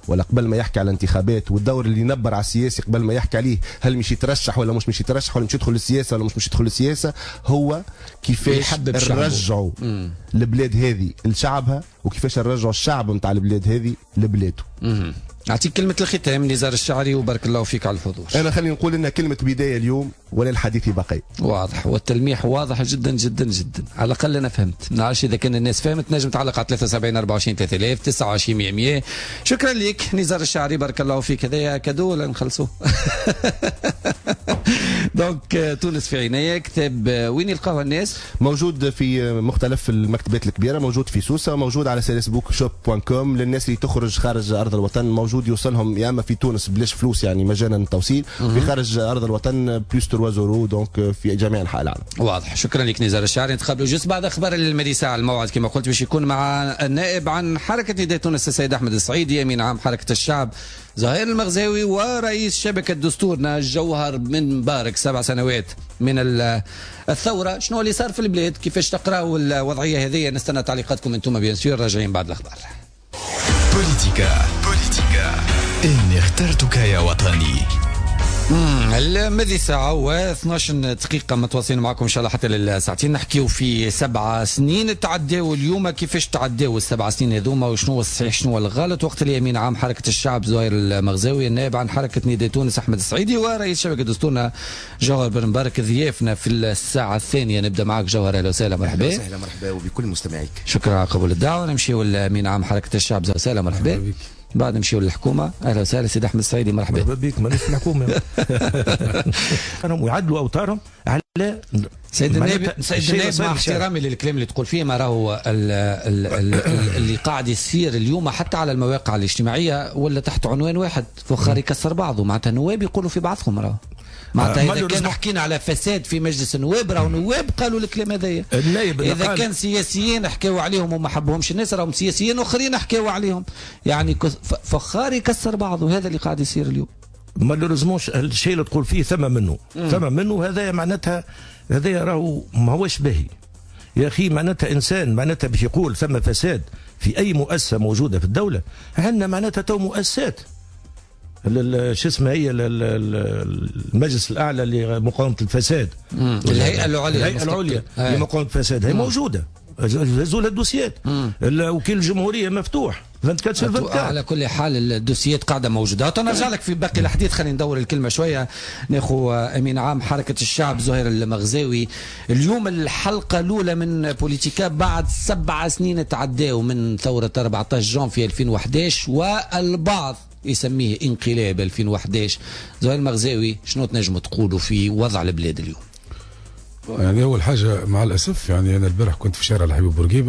N: ولا قبل ما يحكي على الانتخابات والدور اللي ينبر على السياسي قبل ما يحكي عليه هل مش يترشح ولا مش مش يترشح ولا مش يدخل السياسه ولا مش مش يدخل السياسه، هو كيفاش نرجعوا البلاد هذه لشعبها وكيفاش نرجعوا الشعب نتاع البلاد هذه لبلاده.
B: أعطيك كلمة الختام نزار الشعري وبارك الله فيك على الحضور.
N: أنا خليني نقول إنها كلمة بداية اليوم ولا الحديث بقي.
B: واضح والتلميح واضح جدا جدا جدا، على الأقل أنا فهمت، ما نعرفش إذا كان الناس فهمت. نجم تعلق على ثلاثة وسبعين أربعة وعشرين ثلاثة آلاف تسعة وعشرين مية مية. شكرا لك نزار الشعري بارك الله فيك. هذايا كادو ولا نخلصوه؟ دونك تونس في عناية كتاب وين يلقاوها الناس؟
N: موجود في مختلف المكتبات الكبيرة، موجود في سوسة، موجود على سيريس بوك شوب دوت كوم للناس اللي تخرج خارج أرض الوطن، موجود يوصلهم يا اما في تونس بلاش فلوس يعني مجانا التوصيل، في خارج ارض الوطن بلوس ثلاثة يورو دونك في جميع انحاء العالم.
B: واضح. شكرا لك نزار الشعري. نتقابلوا جزء بعد اخبار المدي ساعه الموعد كما قلت باش يكون مع النائب عن حركه نداء تونس السيد احمد الصعيدي، امين عام حركه الشعب زهير المغزاوي، ورئيس شبكه دستورنا الجوهر من مبارك. سبع سنوات من الثوره، شنو اللي صار في البلاد؟ كيفاش تقراوا الوضعيه هذه؟ نستنى تعليقاتكم انتم بيان سور. راجعين بعد الاخبار.
A: بوليتيكا بوليتيكا إني اخترتك يا وطني.
B: امم المذي ساعة و اثناش دقيقة متواصلين معكم إن شاء الله حتى للساعتين. نحكيو في سبع سنين تعداو اليوم، كيفاش تعداو السبع سنين هذوما وشنو الصحيح شنو الغلط. وقت اللي يمين عام حركة الشعب زهير المغزاوي، النائب عن حركة نداء تونس أحمد الصعيدي، ورئيس شبكة دستورنا جوهر بن مبارك ضيافنا في الساعة الثانية. نبدأ معك جوهر. أهلا وسهلا مرحبا.
R: أهلا وسهلا مرحبا وبكل مستمعيك.
B: شكرا على قبول الدعوة. نمشيو لأمين عام حركة الشعب زهير وسهلا مرحبا. بعد نمشيو للحكومه. اهلا وسهلا سيدي احمد السعيدي مرحبا.
R: مرحبا بك. مانيش في الحكومه. كانوا يعدلوا اوتارهم على
B: سيد النائب. سيد النائب مع احترامي للكلام اللي تقول فيه، ما راهو اللي قاعد يصير اليوم حتى على المواقع الاجتماعيه ولا تحت عنوان واحد، فخار يكسر بعضه، معناتها النواب يقولوا في بعضهم راهو. معناتها اذا كان حكينا على فساد في مجلس النواب راهو نواب قالوا الكلام هذايا. اذا كان سياسيين حكاوا عليهم وما حبوهمش الناس، راهم سياسيين اخرين حكاوا عليهم، يعني فخار يكسر بعضه. هذا اللي قاعد يصير اليوم.
R: ما لازموش الشيء اللي تقول فيه ثم منه مم. ثم منه هذا معناتها هذا راهو ما هوش باهي يا اخي. معناتها انسان معناتها باش يقول ثم فساد في اي مؤسسه موجوده في الدوله. عندنا معناتها تو مؤسسات شو اسمها هي المجلس الاعلى لمقاومه الفساد،
B: الهيئه العليا
R: الهيئه العليا لمقاومه الفساد هي موجوده، هزوا الدوسيات. وكيل الجمهوريه مفتوح
B: على كل حال. الدوسيات قاعده موجوده. نرجع لك في باقي الحديث. خلينا ندور الكلمه شويه. ناخذ امين عام حركه الشعب زهير المغزاوي. اليوم الحلقه الاولى من بوليتيكا بعد سبع سنين تعداوا من ثوره أربعة عشر جانفي ألفين وأحد عشر، والبعض يسميه انقلاب ألفين وأحد عشر. زهير المغزاوي، شنو تنجموا تقولوا في وضع البلاد اليوم؟
S: يعني اول حاجه مع الاسف، يعني انا البارح كنت في شارع الحبيب بورقيبه،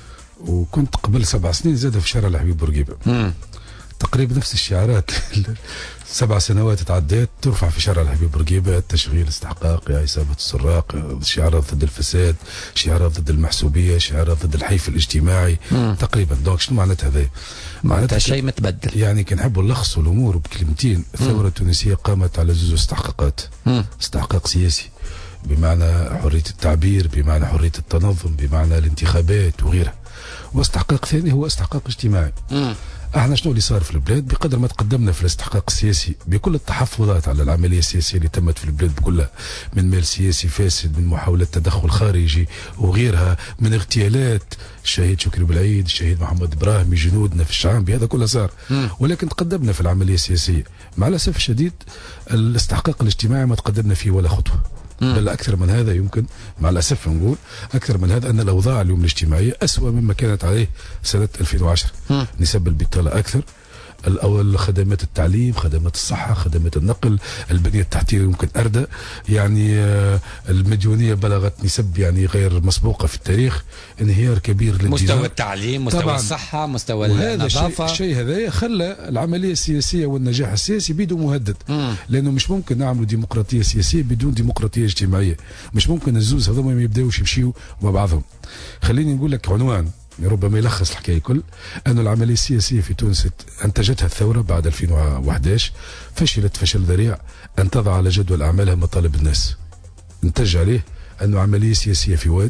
S: وكنت قبل سبع سنين زاد في شارع الحبيب بورقيبه. تقريبا نفس الشعارات. سبع سنوات تعديت ترفع في شارع الحبيب بورقيبه: التشغيل، استحقاق، عصابه السراق، شعارات ضد الفساد، شعارات ضد المحسوبيه، شعارات ضد الحيف الاجتماعي. مم. تقريبا. دونك شنو معناتها هذا؟
B: معناتها شيء متبدل.
S: يعني كي نحبوا نلخصوا الامور بكلمتين، الثوره التونسيه قامت على زوج استحقاقات. مم. استحقاق سياسي بمعنى حريه التعبير، بمعنى حريه التنظم، بمعنى الانتخابات وغيرها. واستحقاق ثاني هو استحقاق اجتماعي. مم. احنا شنو اللي صار في البلاد؟ بقدر ما تقدمنا في الاستحقاق السياسي بكل التحفظات على العمليه السياسيه اللي تمت في البلاد كلها، من مال سياسي فاسد، من محاولات تدخل خارجي وغيرها، من اغتيالات الشهيد شكري بالعيد، الشهيد محمد ابراهيمي، جنودنا في الشعب، هذا كله صار. مم. ولكن تقدمنا في العمليه السياسيه. مع الاسف الشديد الاستحقاق الاجتماعي ما تقدمنا فيه ولا خطوه. بل أكثر من هذا، يمكن مع الأسف نقول أكثر من هذا، أن الأوضاع اليوم الاجتماعية أسوأ مما كانت عليه سنة ألفين وعشرة. نسب البطالة أكثر، الأول خدمات التعليم، خدمات الصحة، خدمات النقل، البنية التحتية يمكن أردى. يعني المديونية بلغت نسب يعني غير مسبوقة في التاريخ، انهيار كبير للدينار.
B: مستوى التعليم، مستوى طبعاً. الصحة، مستوى النظافة.
S: الشيء هذا خلى العملية السياسية والنجاح السياسي بيدو مهدد. مم. لأنه مش ممكن نعملوا ديمقراطية سياسية بدون ديمقراطية اجتماعية. مش ممكن الزوز هذوما ما يبداوش يمشيوا مع بعضهم. خليني نقول لك عنوان ربما يلخص الحكايه كل، أن العمليه السياسيه في تونس انتجتها الثوره بعد ألفين وأحد عشر فشلت فشل ذريع ان تضع على جدول اعمالها مطالب الناس. انتج عليه انه عمليه سياسيه في واد،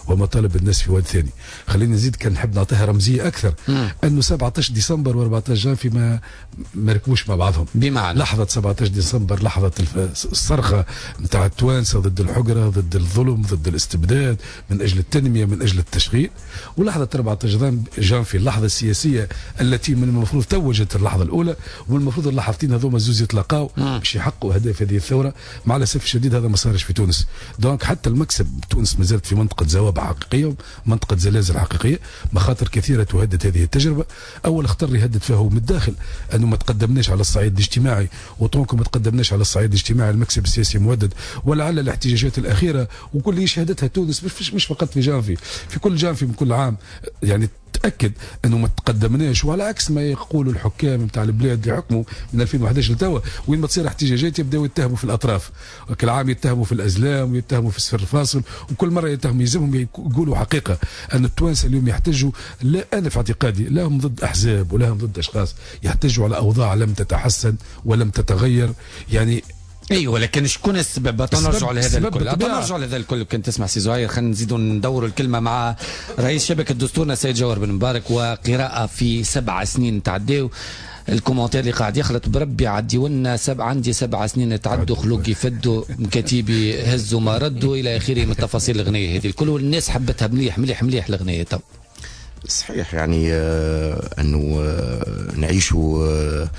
S: ومطالب الناس في واد ثاني. خلينا نزيد كان نحب نعطيها رمزيه اكثر،
B: مم.
S: انه سبعة عشر ديسمبر و أربعة عشر جانفي ما ما ركبوش مع بعضهم.
B: بمعنى
S: لحظه سبعة عشر ديسمبر لحظه الصرخه نتاع التوانسه ضد الحقره، ضد الظلم، ضد الاستبداد، من اجل التنميه، من اجل التشغيل. ولحظه أربعة عشر جانفي اللحظه السياسيه التي من المفروض توجت اللحظه الاولى، ومن المفروض اللحظتين هذوما زوز يتلاقاو باش يحققوا اهداف هذه الثوره. مع الاسف الشديد هذا ما صارش في تونس. دونك حتى المكسب تونس ما زالت في منطقه زوابع حقيقيه، منطقه زلازل حقيقيه، مخاطر كثيره تهدد هذه التجربه. اول خطر يهدد فيها هو من الداخل، انه ما تقدمناش على الصعيد الاجتماعي، وطونكم ما تقدمناش على الصعيد الاجتماعي المكسب السياسي مهدد. ولعل الاحتجاجات الاخيره وكل اللي شهدتها تونس مش مش فقط في جانفي، في كل جانفي من كل عام، يعني تأكد انه ما تقدمناش. وعلى عكس ما يقولوا الحكام نتاع البلاد اللي حكموا من ألفين وأحد عشر لتوا، وين ما تصير احتجاجات يبداو يتهموا في الاطراف، كل عام يتهموا في الازلام ويتهموا في السفر الفاصل، وكل مره يتهموا يلزمهم يقولوا حقيقه ان التوانسه اليوم يحتجوا. لا، انا في اعتقادي لا هم ضد احزاب ولا هم ضد اشخاص، يحتجوا على اوضاع لم تتحسن ولم تتغير. يعني
B: ايوه، ولكن شكون السبب؟ تنرجع لهذا الكل، تنرجع لهذا الكل. كنت تسمع سي زهير، خلينا نزيدوا ندوروا الكلمه مع رئيس شبكه دستورنا السيد جوهر بن مبارك. وقراءه في سبع سنين تعديو، الكومنتير اللي قاعد يخلط بربي عديوا لنا سبع عندي سبع سنين تعدوا، خلوق يفدوا، كتيبي هزوا ما ردوا الى اخره من تفاصيل الاغنيه هذه الكل، والناس حبتها مليح مليح مليح الاغنيه. تو
T: صحيح، يعني آه انه آه نعيشوا آه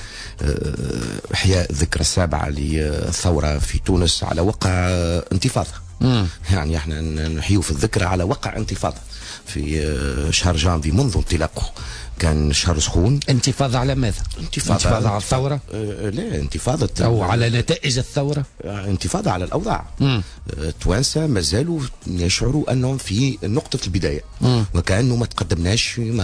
T: احياء الذكرى السابعه للثوره في تونس على وقع آه انتفاضه. مم. يعني احنا نحيو في الذكرى على وقع انتفاضه في آه شهر جانفي منذ انطلاقه. كان شهر سخون.
B: انتفاضة على ماذا؟
T: انتفاضة,
B: انتفاضة على الثورة؟
T: آه لا، انتفاضة
B: أو على نتائج الثورة؟
T: انتفاضة على الأوضاع. التوانسة ما زالوا يشعروا أنهم في نقطة البداية. مم. وكأنه ما تقدمناش، ما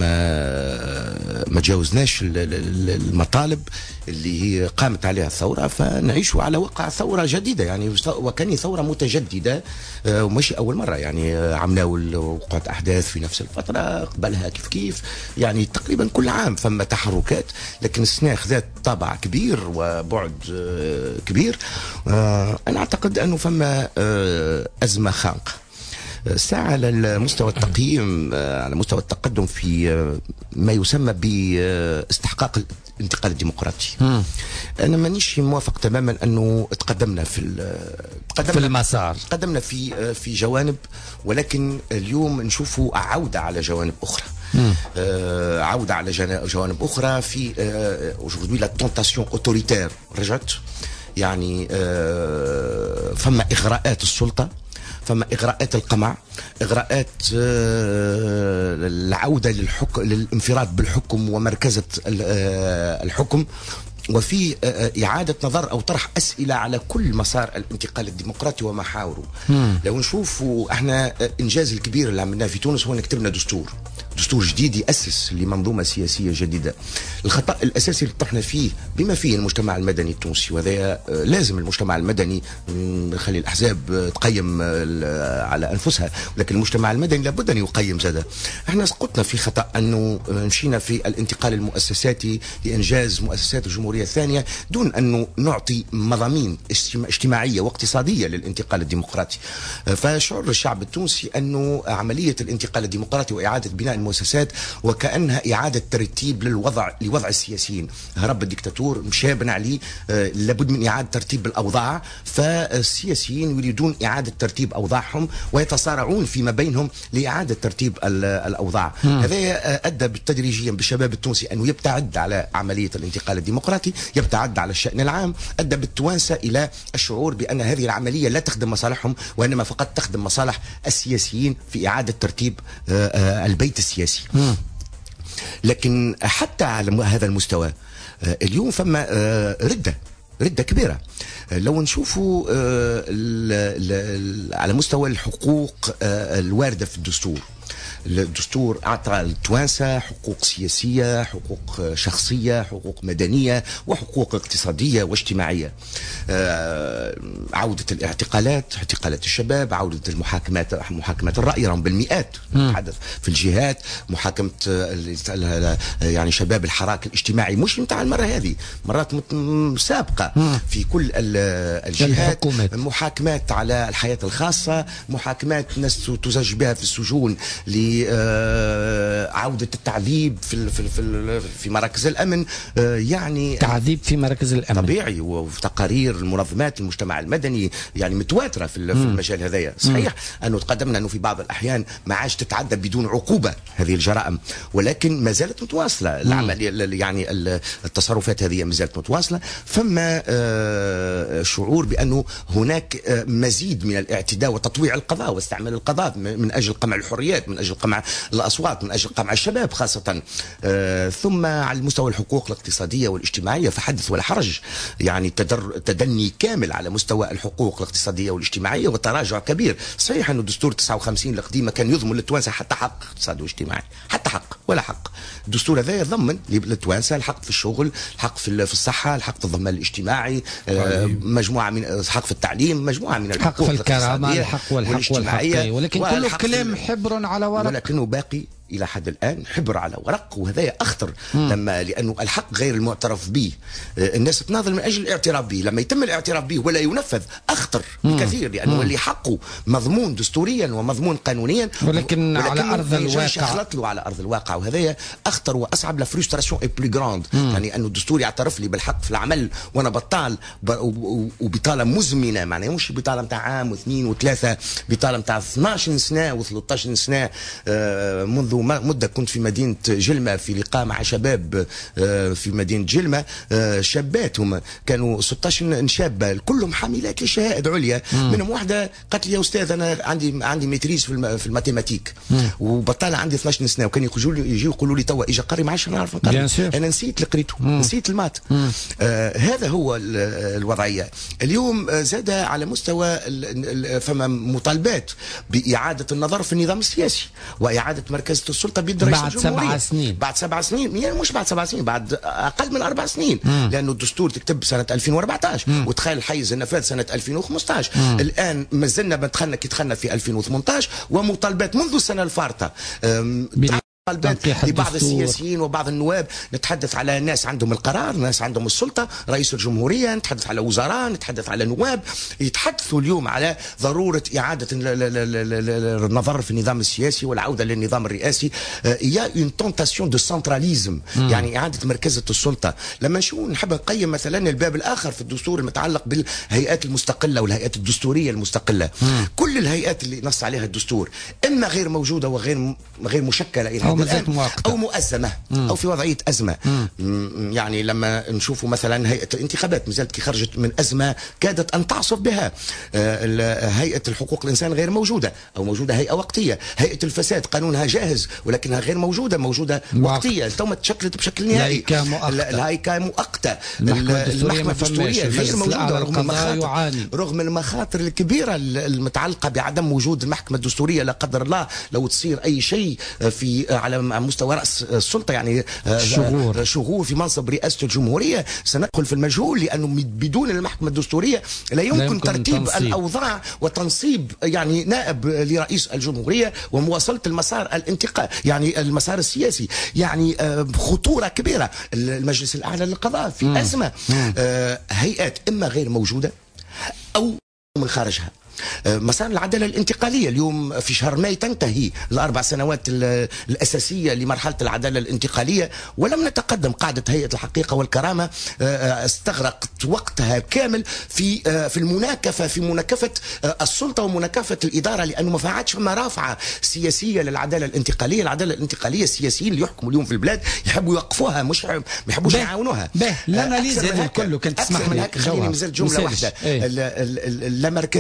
T: ما, ما تجاوزناش المطالب اللي قامت عليها الثورة، فنعيش على وقع ثورة جديدة. يعني وكان ثورة متجددة وماشي أول مرة. يعني عملوا وقعت أحداث في نفس الفترة قبلها كيف كيف، يعني تقريبا كل عام فما تحركات، لكن السنة أخذت طابع كبير وبعد كبير. أنا أعتقد أنه فما أزمة خانقة ساعة على مستوى التقييم، على مستوى التقدم في ما يسمى باستحقاق الانتقال الديمقراطي. مم. أنا مانيش موافق تماما أنه تقدمنا في
B: تقدمنا في المسار،
T: تقدمنا في في جوانب، ولكن اليوم نشوفوا عودة على جوانب أخرى. آه عودة على جوانب أخرى في aujourd'hui la tentation autoritaire رجعت. يعني آه فما إغراءات السلطة، فما إغراءات القمع، إغراءات آه العودة للحكم، للانفراد بالحكم ومركزة آه الحكم، وفي إعادة نظر أو طرح أسئلة على كل مسار الانتقال الديمقراطي ومحاوره. لو نشوفوا احنا إنجاز الكبير اللي عملناه في تونس هو أن كتبنا دستور دستور جديد يأسس لمنظومة سياسية جديدة. الخطأ الأساسي اللي طحنا فيه بما فيه المجتمع المدني التونسي، وهذا لازم المجتمع المدني نخلي الأحزاب تقيم على أنفسها، لكن المجتمع المدني لابد أن يقيم زاده. احنا سقطنا في خطأ أنه مشينا في الانتقال المؤسساتي لإنجاز مؤسسات الجمهورية الثانية دون أنه نعطي مضامين اجتماعية واقتصادية للانتقال الديمقراطي. فشعر الشعب التونسي أنه عملية الانتقال الديمقراطي وإعادة بناء المؤسسات وكأنها إعادة ترتيب للوضع لوضع السياسيين. هرب الدكتاتور مشى بن علي، آه لابد من إعادة ترتيب الأوضاع، فالسياسيين يريدون إعادة ترتيب أوضاعهم ويتصارعون فيما بينهم لإعادة ترتيب الأوضاع. هذا أدى بالتدريجيا بالشباب التونسي أنه يبتعد على عملية الانتقال الديمقراطي، يبتعد على الشأن العام، أدى بالتوانسة إلى الشعور بأن هذه العملية لا تخدم مصالحهم وإنما فقط تخدم مصالح السياسيين في إعادة ترتيب آه آه البيت السياسي. مم. لكن حتى على هذا المستوى اليوم فما ردة ردة كبيرة. لو نشوفوا على مستوى الحقوق الواردة في الدستور، الدستور أعطى التوانسة حقوق سياسية، حقوق شخصية، حقوق مدنية، وحقوق اقتصادية واجتماعية. عودة الاعتقالات، اعتقالات الشباب، عودة المحاكمات، محاكمات الرأي راهم بالمئات تحدث في الجهات، محاكمة يعني شباب الحراك الاجتماعي، مش نتاع المرة هذه، مرات سابقة في كل الجهات، محاكمات على الحياة الخاصة، محاكمات ناس تزج بها في السجون لعودة التعذيب في في في, في مراكز الأمن. يعني
B: تعذيب في مراكز الأمن
T: طبيعي، وفي تقارير المنظمات المجتمع المدني يعني متواترة في المجال هذايا. صحيح أنه تقدمنا أنه في بعض الأحيان ما عادش تتعدى بدون عقوبة هذه الجرائم، ولكن ما زالت متواصلة العملية، يعني التصرفات هذه ما زالت متواصلة. فما شعور بأنه هناك مزيد من الاعتداء وتطويع القضاء واستعمال القضاء من أجل قمع الحريات، من أجل قمع الأصوات، من أجل قمع الشباب خاصة. ثم على المستوى الحقوق الاقتصادية والاجتماعية فحدث ولا حرج، يعني تدني كامل على مستوى الحقوق الاقتصادية والاجتماعية وتراجع كبير. صحيح أنه دستور تسعة وخمسين القديم كان يضمن للتوانسة حتى حق اقتصادي واجتماعي، حتى حق ولا حق. الدستور هذا يضمن للتوانسة الحق في الشغل، الحق في الصحة، الحق في الضمان الاجتماعي، مجموعة من الحق في التعليم، مجموعة من الحقوق
B: الحق في الكرامة، الحق والحق والحق، ولكن كله كلام حبر على ورق،
T: ولكنه باقي إلى حد الآن حبر على ورق. وهذا أخطر لما لأنه الحق غير المعترف به، الناس تناضل من أجل الاعتراف به، لما يتم الاعتراف به ولا ينفذ أخطر بكثير، لأنه اللي حقه مضمون دستوريا ومضمون قانونيا،
B: ولكن, ولكن على أرض الواقع
T: يخلط له على أرض الواقع. وهذا أخطر وأصعب. لا فرستراسيون اي بلو جراند، يعني أنه الدستور يعترف لي بالحق في العمل وأنا بطال وبطالة مزمنة، معناه مش بطالة متاع عام واثنين وثلاثة، بطالة متاع اثناش سنة وثلاثة عشر سنة. منذ مدة كنت في مدينة جلمة في لقاء مع شباب في مدينة جلمة، شابات هم كانوا ستة عشر شابة كلهم حاملات لشهائد عليا، منهم واحدة قالت لي يا أستاذ أنا عندي عندي ميتريز في في الماتيماتيك وبطالة عندي اثناش سنة، وكان يجوا لي يجوا يقولوا لي توا إجا قري ما عادش نعرف نقري، أنا نسيت اللي قريته، نسيت المات. آه هذا هو الوضعية اليوم. زاد على مستوى فما مطالبات بإعادة النظر في النظام السياسي وإعادة مركزة السلطة بيد رئيس الجمهورية
B: بعد سبع سنين
T: بعد سبع سنين يعني مش بعد سبع سنين، بعد أقل من أربع سنين، مم. لأنه الدستور تكتب سنة ألفين وأربعة عشر، مم. وتخيل حيز النفاذ سنة ألفين وخمسة عشر، مم. الآن ما زلنا دخلنا كي دخلنا في ألفين وثمانية عشر، ومطالبات منذ السنة الفارطة طالبات لبعض السياسيين وبعض النواب. نتحدث على ناس عندهم القرار، ناس عندهم السلطة، رئيس الجمهورية، نتحدث على وزراء، نتحدث على نواب، يتحدثوا اليوم على ضرورة إعادة النظر في النظام السياسي والعودة للنظام الرئاسي. يا اون تونتاسيون دو سنتراليزم، يعني إعادة مركزة السلطة. لما نشوف نحب نقيم مثلا الباب الآخر في الدستور المتعلق بالهيئات المستقلة والهيئات الدستورية المستقلة، مم. كل الهيئات اللي نص عليها الدستور إما غير موجودة وغير غير مشكلة إلى أو مؤزمة، مم. أو في وضعية أزمة. مم. يعني لما نشوفوا مثلا هيئة الانتخابات مازالت كي خرجت من أزمة كادت أن تعصف بها، آه هيئة الحقوق الإنسان غير موجودة أو موجودة هيئة وقتية، هيئة الفساد قانونها جاهز ولكنها غير موجودة، موجودة وقتية، ثم تشكلت بشكل نهائي. الهيئة مؤقتة، المحكمة الدستورية غير موجودة رغم المخاطر رغم المخاطر الكبيرة المتعلقة بعدم وجود المحكمة الدستورية. لا قدر الله لو تصير أي شيء في على مستوى رأس السلطة، يعني شغور شغور في منصب رئاسة الجمهورية، سندخل في المجهول، لأنه بدون المحكمة الدستورية لا يمكن, لا يمكن ترتيب تنصيب. الأوضاع وتنصيب يعني نائب لرئيس الجمهورية ومواصلة المسار الانتقال يعني المسار السياسي، يعني خطورة كبيرة. المجلس الأعلى للقضاء في مم. أزمة. مم. هيئات إما غير موجودة أو من خارجها. مسار العدالة الانتقالية اليوم في شهر ماي تنتهي الأربع سنوات الأساسية لمرحلة العدالة الانتقالية، ولم نتقدم. قاعدة هيئة الحقيقة والكرامة استغرقت وقتها كامل في في المناكفة في مناكفة السلطة ومناكفة الإدارة، لأنه ما فعلتش فما رافعة سياسية للعدالة الانتقالية. العدالة الانتقالية السياسيين اللي يحكموا اليوم في البلاد يحبوا يوقفوها، مش ما يحبوش يعاونوها.
B: لا ناليز هذا كله كنت تسمح لي
T: خليني مازال جملة واحدة. اللامركزية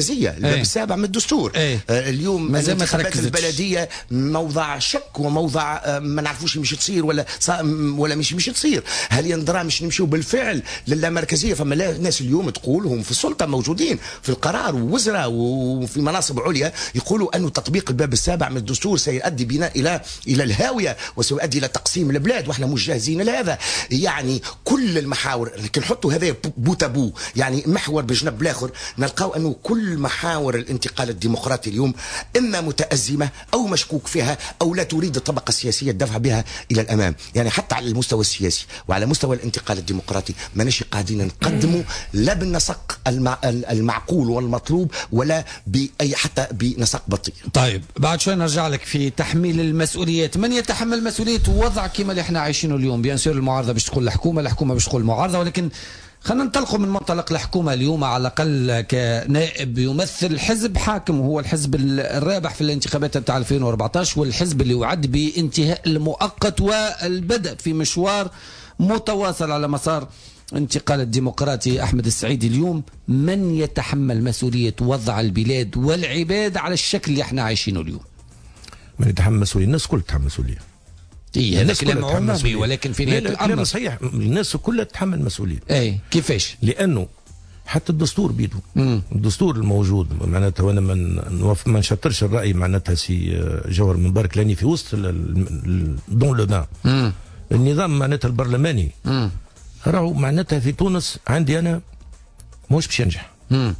T: الباب السابع من الدستور.
B: ايه.
T: آه اليوم
B: الانتخابات
T: البلديه موضع شك وموضع آه ما نعرفوش مش تصير ولا ولا مش مش تصير. هل يندرى مش نمشيو بالفعل للامركزيه؟ فما ناس اليوم تقول هم في السلطه موجودين في القرار ووزراء وفي مناصب عليا يقولوا انه تطبيق الباب السابع من الدستور سيؤدي بنا الى الى الهاويه وسيؤدي الى تقسيم البلاد، واحنا مش جاهزين لهذا. يعني كل المحاور لكن نحطوا هذا بوتابو، يعني محور بجنب الاخر، نلقاو انه كل محاور الانتقال الديمقراطي اليوم اما متازمه او مشكوك فيها او لا تريد الطبقه السياسيه الدفع بها الى الامام. يعني حتى على المستوى السياسي وعلى مستوى الانتقال الديمقراطي ماناش قاعدين نقدموا لا بالنسق المع... المعقول والمطلوب ولا باي حتى بنسق بطيء.
B: طيب بعد شوي نرجع لك في تحميل المسؤوليات. من يتحمل مسؤوليه وضع كما اللي احنا عايشينه اليوم؟ بيان سور المعارضه باش تقول الحكومه، الحكومه باش تقول المعارضه، ولكن خلينا ننطلقوا من منطلق الحكومه اليوم على الاقل كنائب يمثل حزب حاكم وهو الحزب الرابح في الانتخابات نتاع ألفين وأربعطاش والحزب اللي وعد بانتهاء المؤقت والبدء في مشوار متواصل على مسار انتقال الديمقراطي. أحمد السعيدي، اليوم من يتحمل مسؤولية وضع البلاد والعباد على الشكل اللي احنا عايشينه اليوم؟
R: من يتحمل مسؤولية؟ الناس كلها تتحمل مسؤولية.
B: إيه هذا كلام عمومي، ولكن في نهاية الأمر
R: صحيح الناس كلها تتحمل مسؤولية.
B: اي كيفاش؟
R: لأنه حتى الدستور بيدو مم. الدستور الموجود معناتها، وانا من ما نشطرش الراي معناتها سي جوهر من برك لاني في وسط دون لو بان النظام معناتها البرلماني راهو معناتها في تونس عندي انا مش باش ينجح.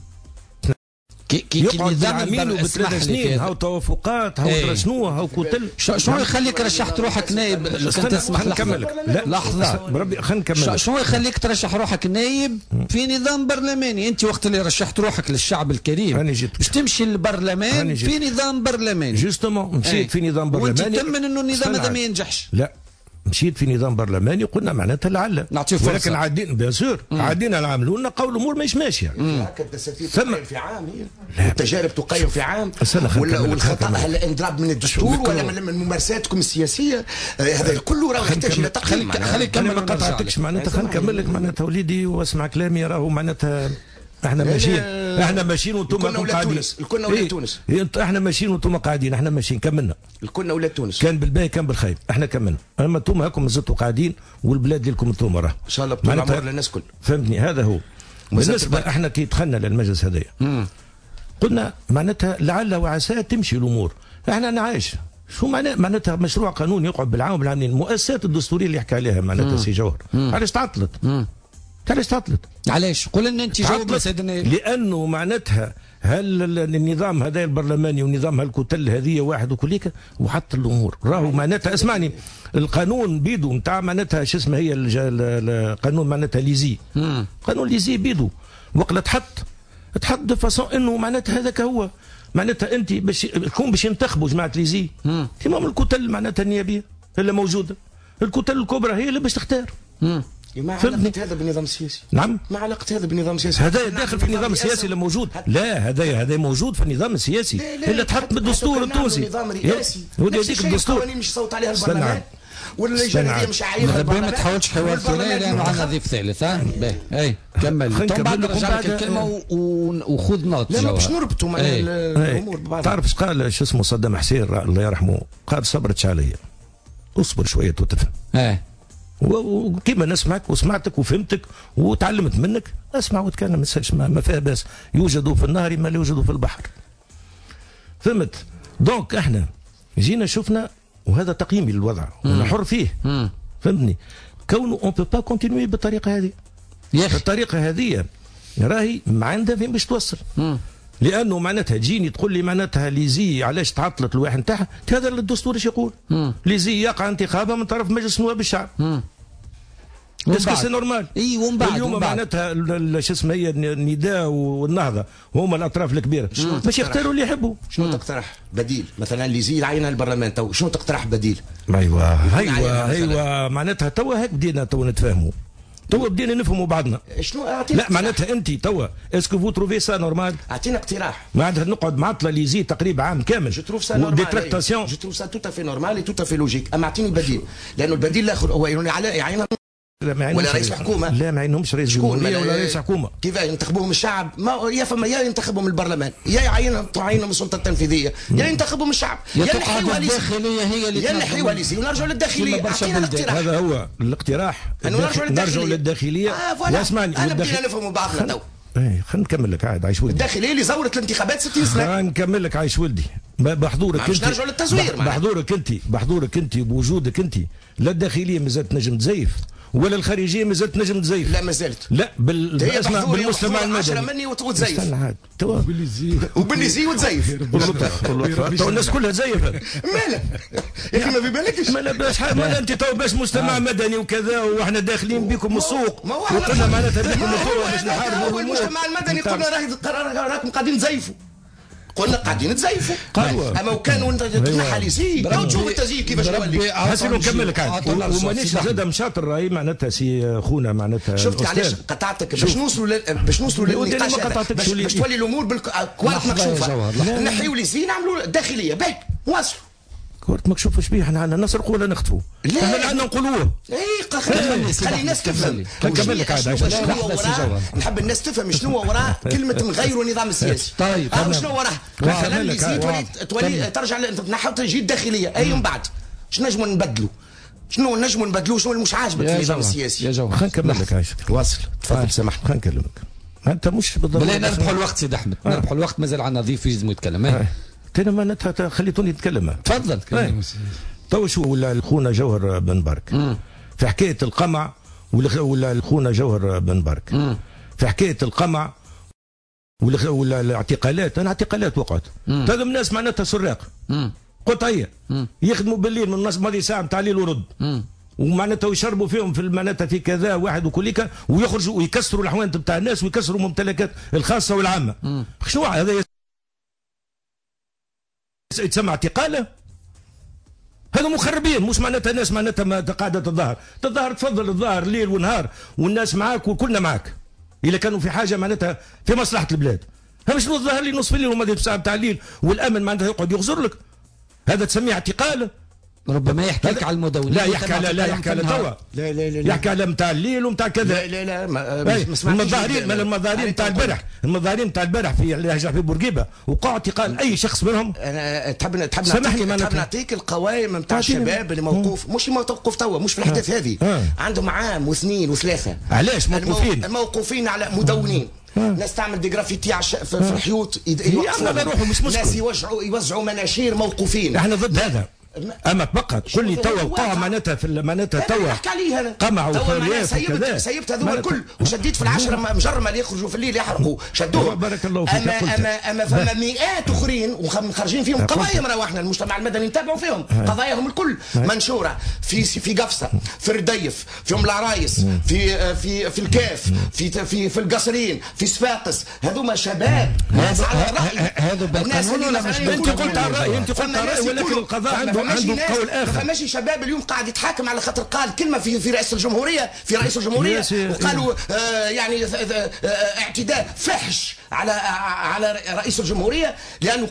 B: كي كي
R: يقعد عامين وبثلاث سنين هاو توافقات هاو درا شنو هاو كتل.
B: شنو يخليك رشحت روحك نائب؟ لو كنت تسمح
R: نكمل لك. لا
B: لحظه
R: بربي خلينا نكمل.
B: شنو يخليك ترشح روحك نائب في نظام برلماني؟ انت وقت اللي رشحت روحك للشعب الكريم باش تمشي للبرلمان في نظام برلماني.
R: جوستومون مشيت في نظام برلماني
B: وانت تمن انه النظام هذا ما ينجحش.
R: لا مشيت في نظام برلماني قلنا معناتها لعل
B: نعطيه فرصه،
R: ولكن عادين بيان سور عادينا العاملون نلقاو الامور ماهيش ماشيه.
T: هكا الدساتير تقيم في عام، التجارب تقيم في عام، والخطا هل انضراب من الدستور ولا من ممارساتكم السياسيه؟ هذا كله راه يحتاج الى تقييم.
R: خليك كمل ما قطعتكش معناتها، خلينا نكمل لك معناتها وليدي واسمع كلامي. راهو معناتها احنا ماشيين احنا ماشيين وانتم قاعدين.
T: الكلنا ولاد تونس،
R: احنا ماشيين وانتم قاعدين، احنا ماشيين كملنا.
T: الكلنا ولاد تونس،
R: كان بالباهي كان بالخايب، احنا كملنا. اما انتم هاكم مازلتوا قاعدين والبلاد لكم انتم راه
T: ان شاء الله بطول العمر للناس كل.
R: فهمتني؟ هذا هو. بالنسبه احنا كي دخلنا للمجلس هذايا قلنا معناتها لعل وعسى تمشي الامور. احنا نعايش شو معناه معناتها مشروع قانون يقعد بالعام وبالعامين. المؤسسات الدستورية اللي يحكي عليها معناتها سي جوهر علاش تعطلت؟ علاش تعطلت؟
B: علاش؟ قول لنا انت جاوب سيدنا.
R: لانه معناتها هل النظام هذا البرلماني ونظام هالكتل هذه واحد وكليك وحط الامور. راهو معناتها اسمعني، القانون بيدو نتاع معناتها شو اسمه هي القانون معناتها ليزي، قانون ليزي بيدو وقت تحط تحط دو فاسون انه معناتها هذاك هو معناتها انت باش تكون باش ينتخبوا جماعه ليزي كيما الكتل معناتها النيابيه اللي موجوده، الكتل الكبرى هي اللي باش تختار.
T: ما علاقة هذا بالنظام السياسي؟
R: نعم،
T: ما علاقة هذا بالنظام السياسي؟
R: هذا داخل في النظام السياسي اللي موجود. لا هذا هذا موجود في النظام السياسي اللي تحط بالدستور التونسي.
T: نظام رئاسي
R: ودي هذيك الدستور
T: القوانين مش صوت عليها البرلمان واللجان هذه مش عايرها
B: البرلمان. ما تحاولش حوار ثنائي لانه عندنا ضيف ثالث. ها اي كمل ثم بعد نرجع لك الكلمه وخذ نوت.
T: لا باش نربطوا مع الامور ببعض.
R: تعرف ايش قال شو اسمه صدام حسين الله يرحمه؟ قال صبرتش عليا، اصبر شويه وتفهم.
B: ايه
R: وكيما نسمعك وسمعتك وفهمتك وتعلمت منك، اسمع وتكلم ما, ما فيها باس. يوجد في النهر ما لا يوجد في البحر. فهمت؟ دونك احنا جينا شفنا وهذا تقييمي للوضع وانا حر فيه. مم. فهمتني؟ كونه اون بو با كونتينيي بالطريقه هذه. الطريقه هذه راهي ما عندها فين باش توصل. مم. لانه معناتها تجيني تقول لي معناتها ليزي علاش تعطلت الواحد نتاعها؟ هذا الدستور ايش يقول؟ ليزي يقع انتخابها من طرف مجلس نواب الشعب. اسكو سي نورمال؟
B: اي ومن بعد
R: اليوم معناتها شو اسمها هي النداء والنهضه وهما الاطراف الكبيره باش يختاروا اللي يحبوا.
T: شنو تقترح بديل؟ مثلا ليزي عينها البرلمان تو، شنو تقترح بديل؟
R: ايوه ايوه ايوه معناتها توا هيك بدينا تو نتفاهموا. توا بدينا نفهموا بعضنا.
T: شنو
R: لا معناتها انت توا اسكو فو تروفي سا نورمال؟
T: اعطينا اقتراح.
R: معناتها نقعد معطله ليزي تقريبا عام كامل.
T: جو تروف سا نورمال. جو تروف سا تو تافي نورمال تو تافي لوجيك. اما اعطيني بديل، لانه البديل الاخر هو يعني على ولا رئيس الحكومه؟
R: لا ما عينهمش رئيس جمهوريه ولا رئيس حكومه.
T: كيف ينتخبوهم الشعب؟ ما يا فما يا ينتخبهم البرلمان يا يعينهم تعينهم السلطه التنفيذيه يا ينتخبهم الشعب يا نحيوها
B: الداخليه هي اللي
T: يا نحيوها ليسي ونرجعوا للداخليه. اعطينا الاقتراح.
R: هذا هو الاقتراح. نرجعوا للداخليه.
T: آه اسمعني انا بدينا نفهموا بعضنا تو.
R: ايه خلينا نكمل لك عاد عايش ولدي.
T: الداخليه اللي زورت الانتخابات ستين سنه.
R: خلينا نكمل لك عايش ولدي بحضورك انت.
T: نرجعوا للتزوير
R: بحضورك انت بحضورك انت بوجودك انت لا الداخليه مازالت نجم تزيف ولا الخارجيه مازالت نجم تزيف.
T: لا ما زالت.
R: لا بال
T: اسمع
R: بالمجتمع المدني.
T: عشرة مني وتزيف.
R: استنى عاد توا
S: وباللي زي
T: وباللي زي وتزيف.
R: تو الناس كلها تزيفت.
T: مالا يا اخي ما في بالكش.
R: مالا باش مالا انت تو باش مجتمع مدني وكذا واحنا داخلين بكم السوق وقلنا معناتها بكم القوه باش نحاربوا
T: المجتمع المدني قلنا راكم قاعدين تزيفوا. قلنا قاعدين تزيفوا. اما وكانوا انت تنحى لي سي تشوف التزييف كيفاش يولي.
R: حسن نكمل لك عاد ومانيش زاد مشاطر راهي معناتها سي خونا معناتها.
T: شفت علاش قطعتك باش نوصلوا باش نوصلوا للنقاش باش, باش تولي الامور بالكواليت مكشوفه. نحيوا لي سي نعملوا داخليه باهي نواصلوا.
R: كورت مكشوف اش بيه احنا عندنا نسرقوا ولا نخطفوا؟
T: احنا
R: عندنا نقولوه.
T: اي خلي الناس تفهم.
R: نكمل لك عاد
T: نحب الناس تفهم شنو وراه كلمه نغيروا النظام السياسي.
B: طيب
T: شنو وراه؟ مثلا اللي تولي تولي ترجع نحاول تجي الداخليه اي من بعد شنو نجموا نبدلوا؟ شنو نجموا نبدلوا شنو اللي مش عاجبك في النظام السياسي؟
B: يا جوهر
R: خلينا نكمل لك عايشك.
T: واصل تفضل سامحني.
R: خلينا نكلمك انت مش
B: بالضبط. بلا نربحوا الوقت سيد احمد نربحوا الوقت مازال عندنا ضيف يلزم يتكلم.
R: انا ما نتها خليتوني نتكلم.
B: تفضل.
R: تو شو ولا خونا جوهر بن برك مم. في حكايه القمع ولا خونا جوهر بن برك مم. في حكايه القمع ولا الاعتقالات. انا اعتقالات وقعت هذا من الناس معناتها سراق قطعيه يخدموا بالليل من نص ماضي ساعه نتاع الليل ورد ومعناتها يشربوا فيهم في معناتها في كذا واحد وكليكا ويخرجوا ويكسروا الاحوانت نتاع الناس ويكسروا الممتلكات الخاصه والعامه. شنو هذا يتسمى اعتقاله؟ هذا مخربين مش معناتها ناس معناتها ما قاعده تظاهر تظاهر تفضل الظاهر ليل ونهار والناس معاك وكلنا معاك اذا كانوا في حاجه معناتها في مصلحه البلاد. هذا شنو الظاهر لي نصف الليل وما ساعه بتاع الليل والامن معناتها يقعد يغزر لك. هذا تسميه اعتقال.
B: ربما يحكي لك على المدونين.
R: لا يحكي على لا يحكي على توا.
T: لا لا لا
R: يحكي على نتاع الليل ونتاع كذا.
T: لا لا لا ما
R: المظاهرين المظاهرين نتاع البارح المظاهرين نتاع البارح في في بورقيبه وقع اعتقال اي شخص منهم.
T: انا تحب تحب تحب نعطيك القوائم نتاع الشباب اللي موقوف مش موقوف توا مش في الاحداث هذه عندهم عام واثنين وثلاثه.
R: علاش موقوفين؟
T: الموقوفين على مدونين. ناس تعمل دي جرافيتي عش... في, في الحيوط
R: يوقفوا مش مشكل.
T: ناس يوزعوا يوزعوا مناشير موقوفين.
R: احنا ضد هذا. اما تبقى تقول لي توا وقع معناتها في معناتها توا
T: نحكي عليه انا
R: قمع وحريات وكذا.
T: سيبت هذول الكل وشديت في العشره مجرمه اللي يخرجوا في الليل يحرقوا شدوه.
R: بارك الله فيك.
T: اما اما اما فما مئات اخرين وخارجين فيهم قضايا مروحنا المجتمع المدني نتابعوا فيهم قضاياهم الكل منشوره في في قفصه في الرديف في ام العرايس في في في الكاف في في في القصرين في صفاقس. هذوما شباب ناس على الراي.
B: هذا بالقانون ولا مش
R: بالقانون؟ انت قلت على الراي انت قلت على الراي ولكن القضاء عنده عنده قول اخر.
T: فماشي شباب اليوم قاعد يتحاكم على خاطر قال كلمه في في رئيس الجمهوريه في رئيس الجمهوريه وقالوا آه يعني آه اعتداء فحش على على رئيس الجمهوريه لانه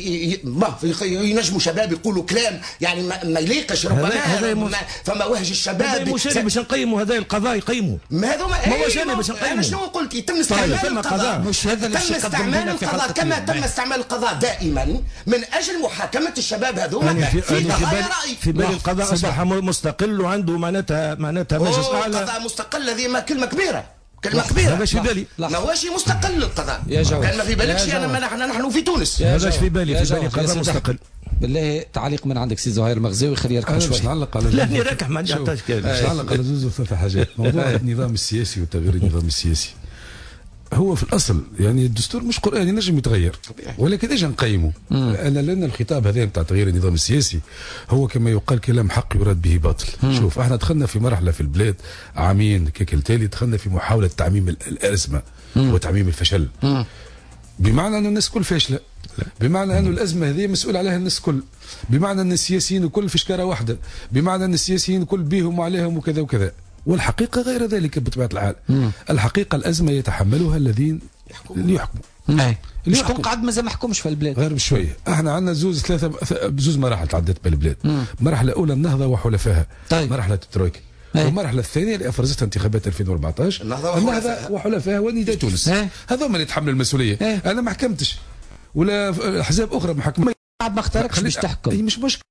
T: ما ينجموا شباب يقولوا كلام يعني ما يليقش. ربما فما وهج الشباب
R: مش باش نقيموا هذا القضاء يقيموا
T: ما هذوما
R: ما هوش انا باش نقيموا.
T: انا شنو قلت يتم استعمال القضاء
B: مش هذا اللي
T: تم استعمال القضاء كما تم استعمال القضاء دائما من اجل محاكمه الشباب هذوما في قضايا راي.
R: في بالي القضاء اصبح مستقل وعنده معناتها معناتها مجلس اعلى.
T: القضاء مستقل هذه ما كلمه كبيره كلمه كبيره.
R: هذاش في بالي
T: ما هوش مستقل القضاء. كان ما في بالكش انا نحن نحن في تونس.
R: هذاش في بالي في بالي قضاء مستقل.
B: بالله تعليق من عندك سي زهير مغزاوي خليه يركح شوي.
S: باش نعلق على
R: لا راكح ما عنديش اشكال.
S: باش نعلق على زوز ثلاث حاجات. موضوع النظام السياسي وتغيير النظام السياسي هو في الاصل يعني الدستور مش قراني نجم يتغير ولكن ايش نقيمه؟ انا لان الخطاب هذا نتاع تغيير النظام السياسي هو كما يقال كلام حق يراد به باطل. مم. شوف احنا دخلنا في مرحله في البلاد عامين كالتالي دخلنا في محاوله تعميم الازمه وتعميم الفشل. مم. بمعنى ان الناس كل فاشله بمعنى أن الأزمة هذه مسؤول عليها الناس كل بمعنى أن السياسيين الكل في شكارة واحدة بمعنى أن السياسيين الكل بيهم وعليهم وكذا وكذا والحقيقة غير ذلك بطبيعة الحال. الحقيقة الأزمة يتحملها الذين اللي يحكموا
B: اللي شكون قاعد مازال ما حكمش في البلاد
S: غير بشويه. احنا عندنا زوز ثلاثه زوز مراحل تعدت بالبلاد. مرحله اولى النهضه وحلفائها.
B: طيب.
S: مرحله الترويكا والمرحله الثانيه اللي افرزتها انتخابات ألفين وأربعطاش النهضه وحلفائها ونداء تونس. هذوما اللي يتحملوا المسؤوليه. أه. انا ما حكمتش ولا احزاب اخرى محكمه
B: بعد ما اختاركش باش تحكم.
S: هي مش مشكله.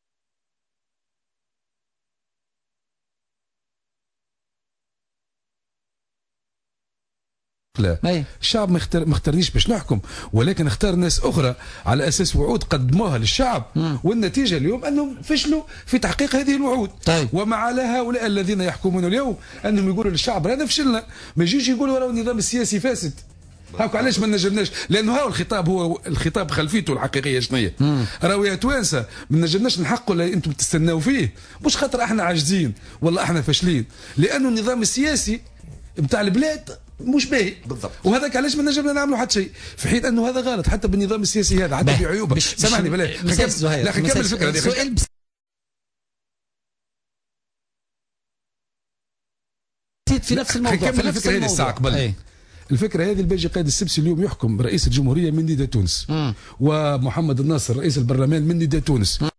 S: لا الشعب ما اختار ما اختارنيش باش نحكم، ولكن اختار ناس اخرى على اساس وعود قدموها للشعب. مم. والنتيجه اليوم انهم فشلوا في تحقيق هذه الوعود. طيب. ومع على هؤلاء الذين يحكمون اليوم انهم يقولوا للشعب رانا فشلنا، ما يجيش يقولوا راهو النظام السياسي فاسد. هاك علاش ما نجمناش؟ لانه هاو الخطاب هو الخطاب خلفيته الحقيقيه شنو هي؟ راهو يا توانسه ما نجمناش نحققوا اللي انتم تستناو فيه، مش خاطر احنا عاجزين ولا احنا فاشلين، لانه النظام السياسي نتاع البلاد مش باهي بالضبط، وهذاك علاش ما نجمنا نعملوا حتى شيء، في حين انه هذا غلط حتى بالنظام السياسي هذا، حتى بعيوبه. سامحني بلاش لا نكمل الفكره هذه. سؤال
B: في نفس الموضوع
S: في نفس الموضوع الساعه قبل. الفكره هذه الباجي قائد السبسي اليوم يحكم رئيس الجمهوريه من نداء تونس، م. ومحمد الناصر رئيس البرلمان من نداء تونس، م.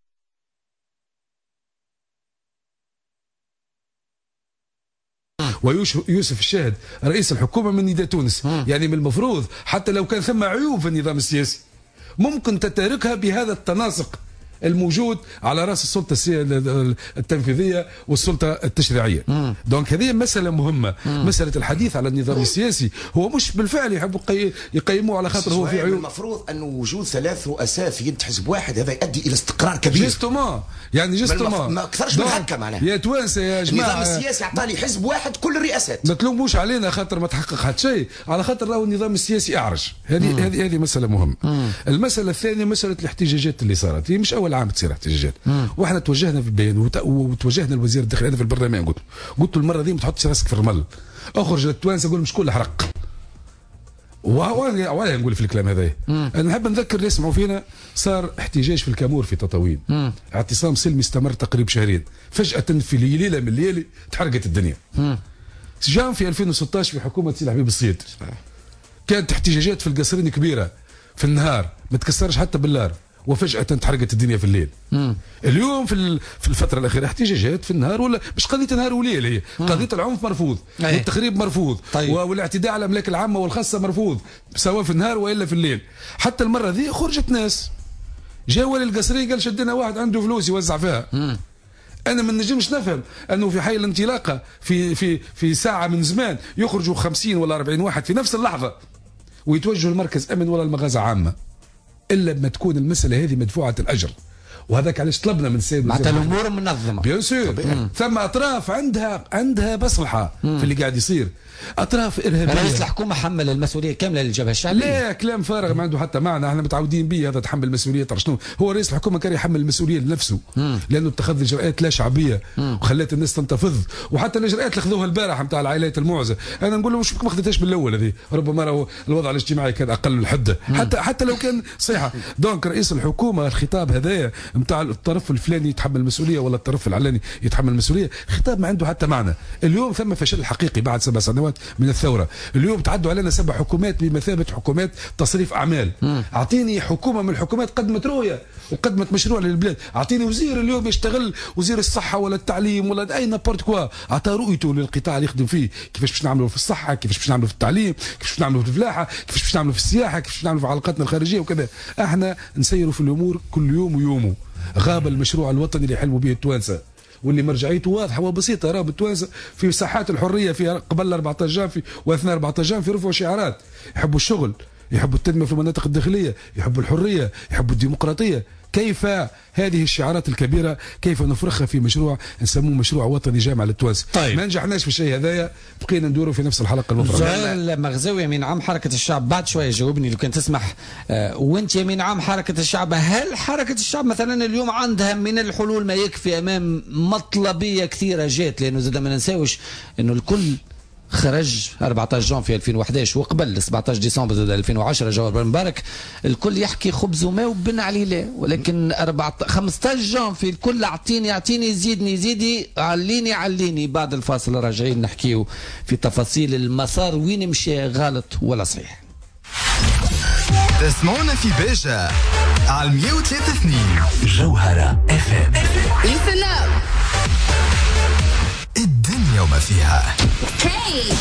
S: ويوسف الشاهد رئيس الحكومه من نداء تونس. م. يعني من المفروض حتى لو كان ثم عيوب في النظام السياسي ممكن تتاركها بهذا التناسق الموجود على راس السلطه التنفيذيه والسلطه التشريعيه. مم. دونك هذه مساله مهمه. مم. مساله الحديث على النظام السياسي هو مش بالفعل يحبوا يقيموه على خاطر هو في عيوب.
T: المفروض انه وجود ثلاث رؤساء في يد حزب واحد هذا يؤدي الى استقرار كبير.
S: جستوما يعني جستوما
T: ما اكثرش من هكا معناها.
S: يا توانسه يا جماعه
T: النظام السياسي اعطى لي حزب واحد كل الرئاسات.
S: ما تلوموش علينا خاطر ما تحقق حتى شيء، على خاطر راهو النظام السياسي اعرج. هذه هذه هذه مساله مهمه. مم. المساله الثانيه مساله الاحتجاجات اللي صارت، هي مش اول عام تصير احتجاجات. واحنا توجهنا في البيان وتوجهنا لوزير الداخليه انا في البرلمان، قلت قلت له المره دي ما تحطش راسك في الرمل، اخرج للتوانسه قول مش كل حرق. وانا نقول في الكلام هذا انا نحب نذكر اللي يسمعوا فينا، صار احتجاج في الكامور في تطاوين، مم. اعتصام سلمي استمر تقريبا شهرين، فجاه في ليله من الليالي تحرقت الدنيا. جاء في ألفين وستة عشر في حكومه سيدي حبيب الصيد كانت احتجاجات في القصرين كبيره في النهار ما تكسرش حتى باللار، وفجأة تحرقت الدنيا في الليل. مم. اليوم في في الفترة الأخيرة احتجاجات في النهار، ولا مش قضية نهار وليل، هي مم. قضية العنف مرفوض، أيه. والتخريب مرفوض، طيب. والاعتداء على الأملاك العامة والخاصة مرفوض، سواء في النهار وإلا في الليل. حتى المرة ذي خرجت ناس، جا ولي القصري قال شدنا واحد عنده فلوس يوزع فيها. مم. أنا ما نجمش نفهم أنه في حي الانطلاقة في في في ساعة من زمان يخرجوا خمسين ولا أربعين واحد في نفس اللحظة ويتوجهوا المركز أمن ولا المغازة عامة، الا بما تكون المساله هذه مدفوعه الاجر. وهذاك علاش طلبنا من السيد
B: معناتها الامور منظمه
S: بيان سور. ثم اطراف عندها عندها مصلحه مم. في اللي قاعد يصير، اطراف ارهابيه.
B: رئيس الحكومه حمل المسؤوليه كامله للجبهه الشعبيه.
S: لا كلام فارغ ما عنده حتى معنى، احنا متعودين به هذا تحمل المسؤوليه. ترى شنو هو رئيس الحكومه كان يحمل المسؤوليه لنفسه، مم. لانه اتخذ اجراءات لا شعبيه مم. وخلات الناس تنتفض، وحتى الاجراءات اللي اخذوها البارح نتاع العائلات المعزه انا نقول له مش ما خذيتهاش بالاول هذه، ربما راهو الوضع الاجتماعي كان اقل من الحده، حتى حتى لو كان صحيحه. دونك رئيس الحكومه الخطاب هذايا نتاع الطرف الفلاني يتحمل المسؤوليه ولا الطرف العلاني يتحمل المسؤوليه، خطاب ما عنده حتى معنى. اليوم ثم فشل حقيقي بعد سبع سنوات من الثوره. اليوم تعدوا علينا سبع حكومات بمثابه حكومات تصريف اعمال. مم. اعطيني حكومه من الحكومات قدمت رؤيه وقدمت مشروع للبلاد، اعطيني وزير اليوم يشتغل وزير الصحه ولا التعليم ولا اي نابورت كوا، اعطى رؤيته للقطاع اللي يخدم فيه، كيفاش باش نعملوا في الصحه، كيفاش باش نعملوا في التعليم، كيفاش باش نعملوا في الفلاحه، كيفاش باش نعملوا في السياحه، كيفاش باش نعملوا في علاقاتنا الخارجيه وكذا. احنا نسيروا في الامور كل يوم ويومه. غاب المشروع الوطني اللي يحلموا به التوانسه واللي مرجعيته واضحه وبسيطه. راهو بالتوانسه في ساحات الحريه في قبل أربعطاش جانفي واثناء أربعطاش جانفي رفعوا شعارات، يحبوا الشغل، يحبوا التنميه في المناطق الداخليه، يحبوا الحريه، يحبوا الديمقراطيه. كيف هذه الشعارات الكبيره كيف نفرخها في مشروع نسموه مشروع وطني جامع للتوانسه؟ طيب. ما نجحناش في الشيء هذايا، بقينا ندوروا في نفس الحلقه المفرغه.
B: سؤال مغزاوي يمين عام حركه الشعب، بعد شويه جاوبني لو كان تسمح. آه وانت يمين عام حركه الشعب، هل حركه الشعب مثلا اليوم عندها من الحلول ما يكفي امام مطلبيه كثيره جات؟ لانه زاد ما ننساوش انه الكل خرج أربعطاش جانفي ألفين وأحد عشر وقبل سبعطاش ديسمبر ألفين وعشرة جواب مبارك، الكل يحكي خبز وماء وبن عليله، ولكن خمسطاش جانفي الكل اعطيني اعطيني زيدني زيدي عليني عليني. بعد الفاصل راجعين نحكيو في تفاصيل المسار وين مشى غلط ولا صحيح.
A: تسمعونا في باشا على مية وثلاثة اثنين جوهرة اف ام. الدنيا وما فيها.
P: هاي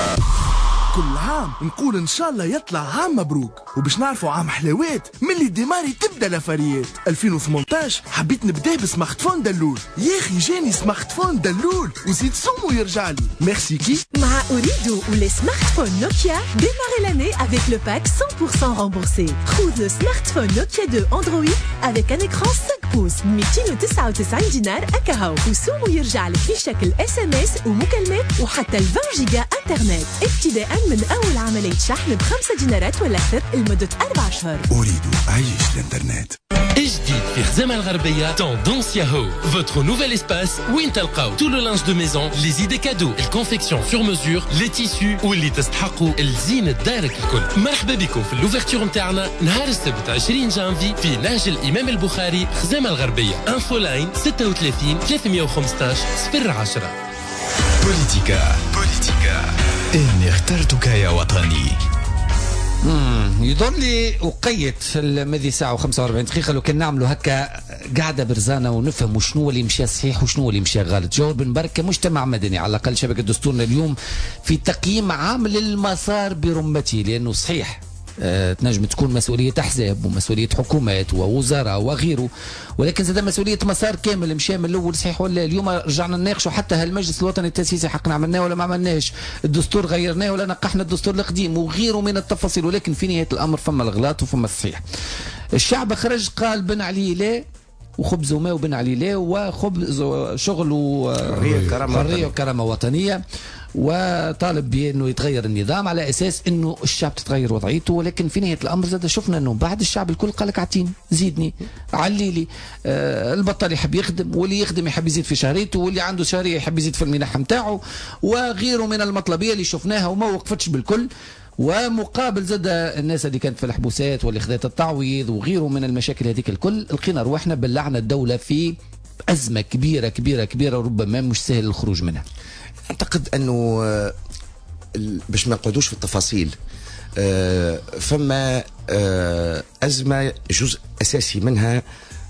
O: كل عام نقول ان شاء الله يطلع عام مبروك، وباش نعرفوا عام حلاوات ملي ديماري تبدا لافاريات. ألفين وثمانطاش حبيت نبدا بسمارت فون دلول، يا اخي جاني سمارت فون دلول وزيد سمو يرجع لي. ميرسي كي
P: مع أوريدو ولي سمارت فون نوكيا démarrez l'année avec le pack cent pour cent remboursé. خذ le smartphone Nokia deux Android avec un écran cinq pouces مئتين وتسعة وتسعين دينار أكاهو، وسومو يرجع لك في شكل اس ام اس ومكالمات وحتى عشرين جيجا انترنت ابتداء من أول عملية شحن بخمسة دينارات ولا أكثر لمدة أربع أشهر.
A: أريد عيش الإنترنت.
U: جديد في خزامة الغربية Tendance Yahoo, votre nouvel espace وين تلقاو tout le linge de maison, les idées cadeaux, الconfection sur mesure, les tissus واللي تستحقوا الزينة دارك الكل. مرحبا بكم في الأوفرتور متاعنا نهار السبت عشرين جانفي في نهج الإمام البخاري خزامة الغربية. انفو لاين ستة وثلاثين ثلاثمئة وخمسة عشر صفر عشرة.
A: بوليتيكا بوليتيكا إني اخترتك يا وطني.
B: امم يظن لي وقيت المذي ساعه وخمسة وأربعين دقيقه لو كان نعملوا هكا قاعده برزانه ونفهموا شنو اللي مشى صحيح وشنو اللي مشى غلط. جوهر بن بركه مجتمع مدني على الاقل شبكه دستورنا اليوم في تقييم عام للمسار برمته، لانه صحيح أه تنجم تكون مسؤولية أحزاب ومسؤولية حكومات ووزراء وغيره، ولكن زاد مسؤولية مسار كامل مشى من الأول صحيح ولا. اليوم رجعنا نناقشوا حتى هالمجلس الوطني التأسيسي حقنا عملناه ولا ما عملناش، الدستور غيرناه ولا نقحنا الدستور القديم وغيره من التفاصيل، ولكن في نهاية الأمر فما الغلط وفما الصحيح. الشعب خرج قال بن علي لا وخبز وماء وبن علي لا وخبز شغل وحرية وكرامة وطنية، وطالب بأنه يتغير النظام على أساس أنه الشعب تتغير وضعيته. ولكن في نهاية الأمر زاد شفنا أنه بعد الشعب الكل قال لك أعطيني زيدني عليلي. آه البطل يحب يخدم، واللي يخدم يحب يزيد في شهريته، واللي عنده شهرية يحب يزيد في المنح نتاعه وغيره من المطلبية اللي شفناها وما وقفتش بالكل. ومقابل زاد الناس اللي كانت في الحبوسات واللي خذت التعويض وغيره من المشاكل هذيك الكل، لقينا روحنا بلعنا الدولة في أزمة كبيرة كبيرة كبيرة وربما مش سهل الخروج منها.
T: أعتقد أنه باش ما نقعدوش في التفاصيل، فما أزمة جزء أساسي منها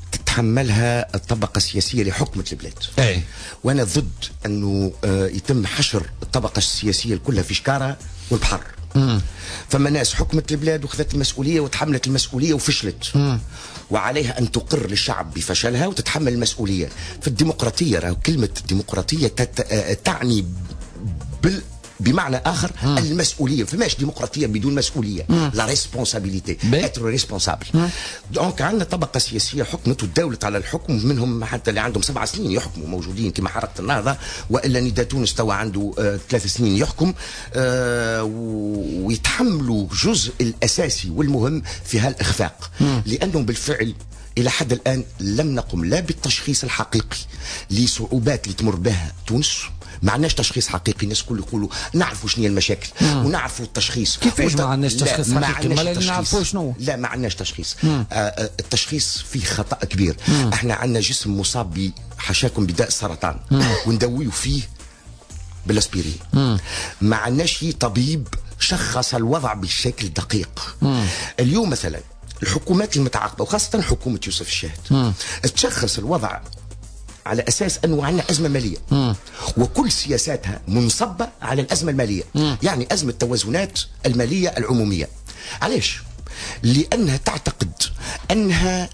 T: تتحملها الطبقة السياسية اللي حكمت البلاد.
B: أي.
T: وأنا ضد أنه يتم حشر الطبقة السياسية كلها في شكارة والبحر.
B: مم.
T: فما ناس حكمت البلاد وخذت المسؤولية وتحملت المسؤولية وفشلت.
B: مم.
T: وعليها أن تقر للشعب بفشلها وتتحمل المسؤولية. في الديمقراطية راه كلمة الديمقراطية تعني بال بمعنى اخر مم. المسؤوليه، فماش ديمقراطيه بدون مسؤوليه، لا ريسبونسابيلتي اتر ريسبونسابل. دونك عندنا طبقه سياسيه حكمت وتداولت على الحكم، منهم حتى اللي عندهم سبع سنين يحكموا موجودين كما حركه النهضه، والا نداء تونس توا عنده آه ثلاث سنين يحكم، آه ويتحملوا جزء الاساسي والمهم في هالاخفاق، لانهم بالفعل إلى حد الآن لم نقم لا بالتشخيص الحقيقي لصعوبات اللي تمر بها تونس. ما عندناش تشخيص حقيقي. الناس كل يقولوا نعرفوا شنو هي المشاكل مم. ونعرفوا التشخيص.
B: كيفاش ما عندناش تشخيص حقيقي؟ ما نعرفوا شنو.
T: لا ما عندناش تشخيص. آه التشخيص فيه خطأ كبير. مم. احنا عندنا جسم مصاب بحشاكم بداء السرطان وندويو فيه بالاسبيرين. ما عندناش طبيب شخص الوضع بشكل دقيق. مم. اليوم مثلا الحكومات المتعاقبه وخاصه حكومه يوسف الشاهد تشخص الوضع على اساس انه عندنا ازمه ماليه. مم. وكل سياساتها منصبه على الازمه الماليه. مم. يعني ازمه التوازنات الماليه العموميه. علاش؟ لانها تعتقد انها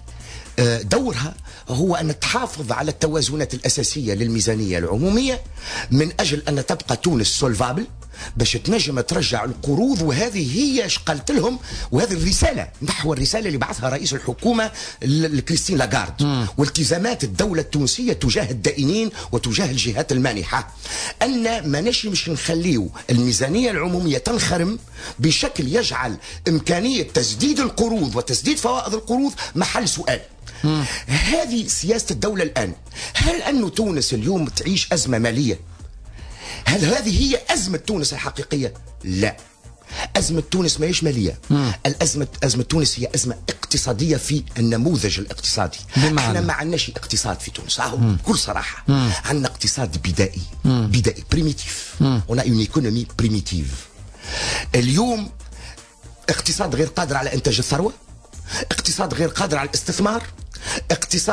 T: دورها هو ان تحافظ على التوازنات الاساسيه للميزانيه العموميه من اجل ان تبقى تونس سولفابل باش تنجم ترجع القروض. وهذه هي اش قلت لهم، وهذه الرساله نحو الرساله اللي بعثها رئيس الحكومه لكريستين لاغارد والتزامات الدوله التونسيه تجاه الدائنين وتجاه الجهات المانحه، ان ما نجمش نخليو الميزانيه العموميه تنخرم بشكل يجعل امكانيه تسديد القروض وتسديد فوائد القروض محل سؤال. مم. هذه سياسه الدوله الان. هل أن تونس اليوم تعيش ازمه ماليه؟ هل هذه هي أزمة تونس الحقيقية؟ لا. أزمة تونس ما هيش مالية. مم. الأزمة أزمة تونس هي أزمة اقتصادية في النموذج الاقتصادي. احنا ما عندناش اقتصاد في تونس بكل صراحة. عندنا اقتصاد بدائي. مم. بدائي بريميتيف. on a une économie primitive. اليوم اقتصاد غير قادر على إنتاج الثروة، اقتصاد غير قادر على الاستثمار، اقتصاد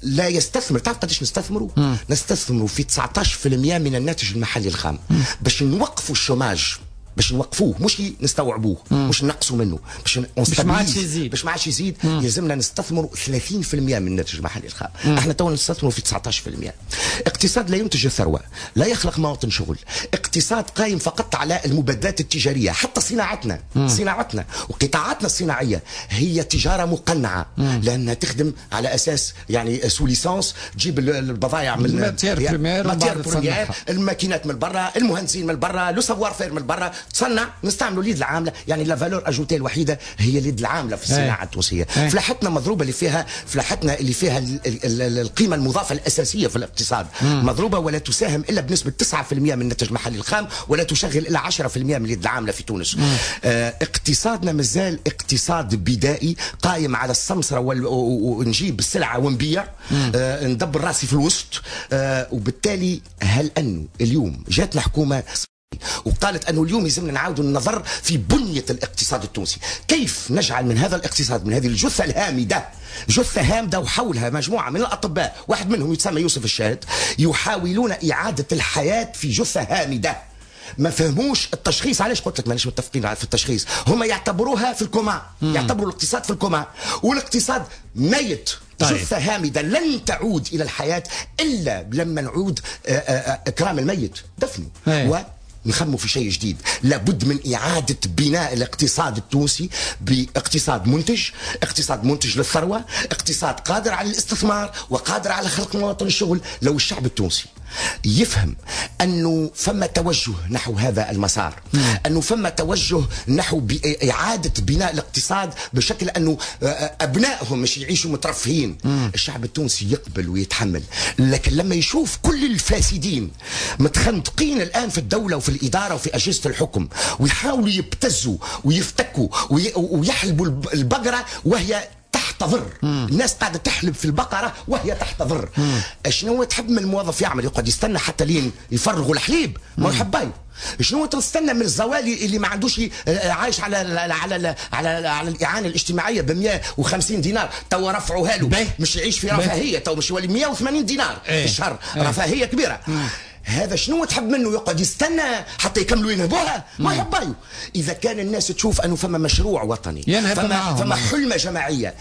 T: لا يستثمر. تعرف قداش نستثمروا؟ نستثمروا في تسعة عشر بالمئة من الناتج المحلي الخام باش نوقفوا الشوماج، باش نوقفوه مش نستوعبوه، مم. مش نقصوا منه، باش
B: باش ما عادش يزيد،
T: باش ما عادش يزيد يلزمنا نستثمروا ثلاثين بالمئة من الناتج المحلي الخام. مم. احنا تو نستثمروا في تسعة عشر بالمئة. اقتصاد لا ينتج الثروه، لا يخلق مواطن شغل، اقتصاد قائم فقط على المبادلات التجاريه. حتى صناعتنا مم. صناعتنا وقطاعاتنا الصناعيه هي تجاره مقنعه، مم. لانها تخدم على اساس يعني سو ليسانس، تجيب البضائع من
B: الماتير بريمير،
T: الماكينات من برا، المهندسين من برا، لو سافوار فير من برا، تصنع نستعملوا اليد العامله. يعني لا فالور اجوتي الوحيده هي اليد العامله في الصناعه التونسيه. فلاحتنا مضروبه اللي فيها فلاحتنا اللي فيها ال ال ال القيمه المضافه الاساسيه في الاقتصاد مم. مضروبه، ولا تساهم الا بنسبه تسعة بالمئة من الناتج المحلي الخام، ولا تشغل الا عشرة بالمئة من اليد العامله في تونس. آه اقتصادنا مازال اقتصاد بدائي قائم على السمسره ونجيب السلعه ونبيع، آه ندبر راسي في الوسط. آه وبالتالي هل انه اليوم جاتنا حكومه وقالت أنه اليوم يلزمنا نعاود النظر في بنية الاقتصاد التونسي، كيف نجعل من هذا الاقتصاد، من هذه الجثة الهامدة، جثة هامدة وحولها مجموعة من الأطباء، واحد منهم يتسمى يوسف الشاهد، يحاولون إعادة الحياة في جثة هامدة. ما فهموش التشخيص. علاش قلت لك مانيش متفقين في التشخيص؟ هم يعتبروها في الكوما، يعتبروا الاقتصاد في الكوما، والاقتصاد ميت. طيب. جثة هامدة لن تعود إلى الحياة إلا لما نعود إكرام الميت، دفنه و نخموا في شيء جديد. لابد من إعادة بناء الاقتصاد التونسي باقتصاد منتج، اقتصاد منتج للثروة، اقتصاد قادر على الاستثمار وقادر على خلق مواطن الشغل. لو الشعب التونسي يفهم أنه فما توجه نحو هذا المسار، مم. أنه فما توجه نحو إعادة بناء الاقتصاد بشكل أنه أبنائهم مش يعيشوا مترفهين، مم. الشعب التونسي يقبل ويتحمل. لكن لما يشوف كل الفاسدين متخندقين الآن في الدولة وفي الإدارة وفي أجهزة الحكم ويحاولوا يبتزوا ويفتكوا ويحلبوا البقرة وهي تحت ضر، الناس قاعده تحلب في البقره وهي تحت ضر. شنو تحب من الموظف يعمل؟ يقعد يستنى حتى لين يفرغوا الحليب؟ ما يحباي. شنو تستنى من الزوالي اللي ما عندوش عايش على على على على, على الاعانه الاجتماعيه ب مئة وخمسين دينار، تو رفعوها له مش يعيش في رفاهيه، تو مش يولي مئة وثمانين دينار في الشهر، رفاهيه كبيره. هذا شنو تحب منه؟ يقعد يستنى حتى يكملوا ينهبوها؟ ما يحبايو. اذا كان الناس تشوف انه فما مشروع وطني، فما, فما حلمه جماعيه،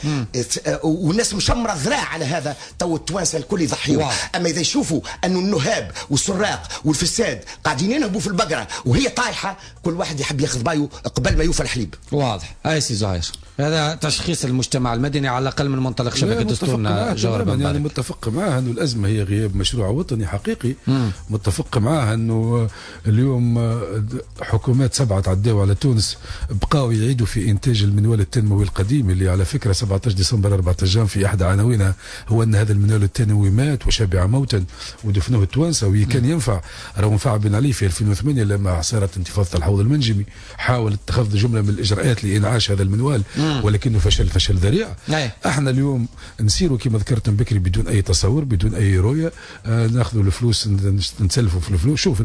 T: والناس مشمره ذراع على هذا، تو التوانسه الكل يضحيوا. اما اذا يشوفوا انه النهاب والسراق والفساد قاعدين ينهبوا في البقره وهي طايحه، كل واحد يحب ياخذ بايو قبل ما يوفى الحليب.
B: واضح. هاي سي زهير، هذا تشخيص المجتمع المدني على الاقل من منطلق شبكه دستورنا. جوهر بن
S: يعني متفق معاه انه الازمه هي غياب مشروع وطني حقيقي. مم. متفق معاه انه اليوم حكومات سبعه تعداوا على تونس بقاوا يعيدوا في انتاج المنوال التنموي القديم، اللي على فكره سبعة عشر ديسمبر أربعة جام في احدى عناوينها هو ان هذا المنوال التنموي مات وشبع موتا ودفنوه التوانسه، وكان ينفع. راهو نفع بن علي في ألفين وثمانية لما صارت انتفاضه الحوض المنجمي حاول اتخاذ جمله من الاجراءات لانعاش هذا المنوال، ولكنه فشل فشل ذريع. احنا اليوم نسيروا كما ذكرت بكري بدون اي تصور، بدون اي رؤيه، آه ناخذوا الفلوس نتسلفوا في الفلوس. شوف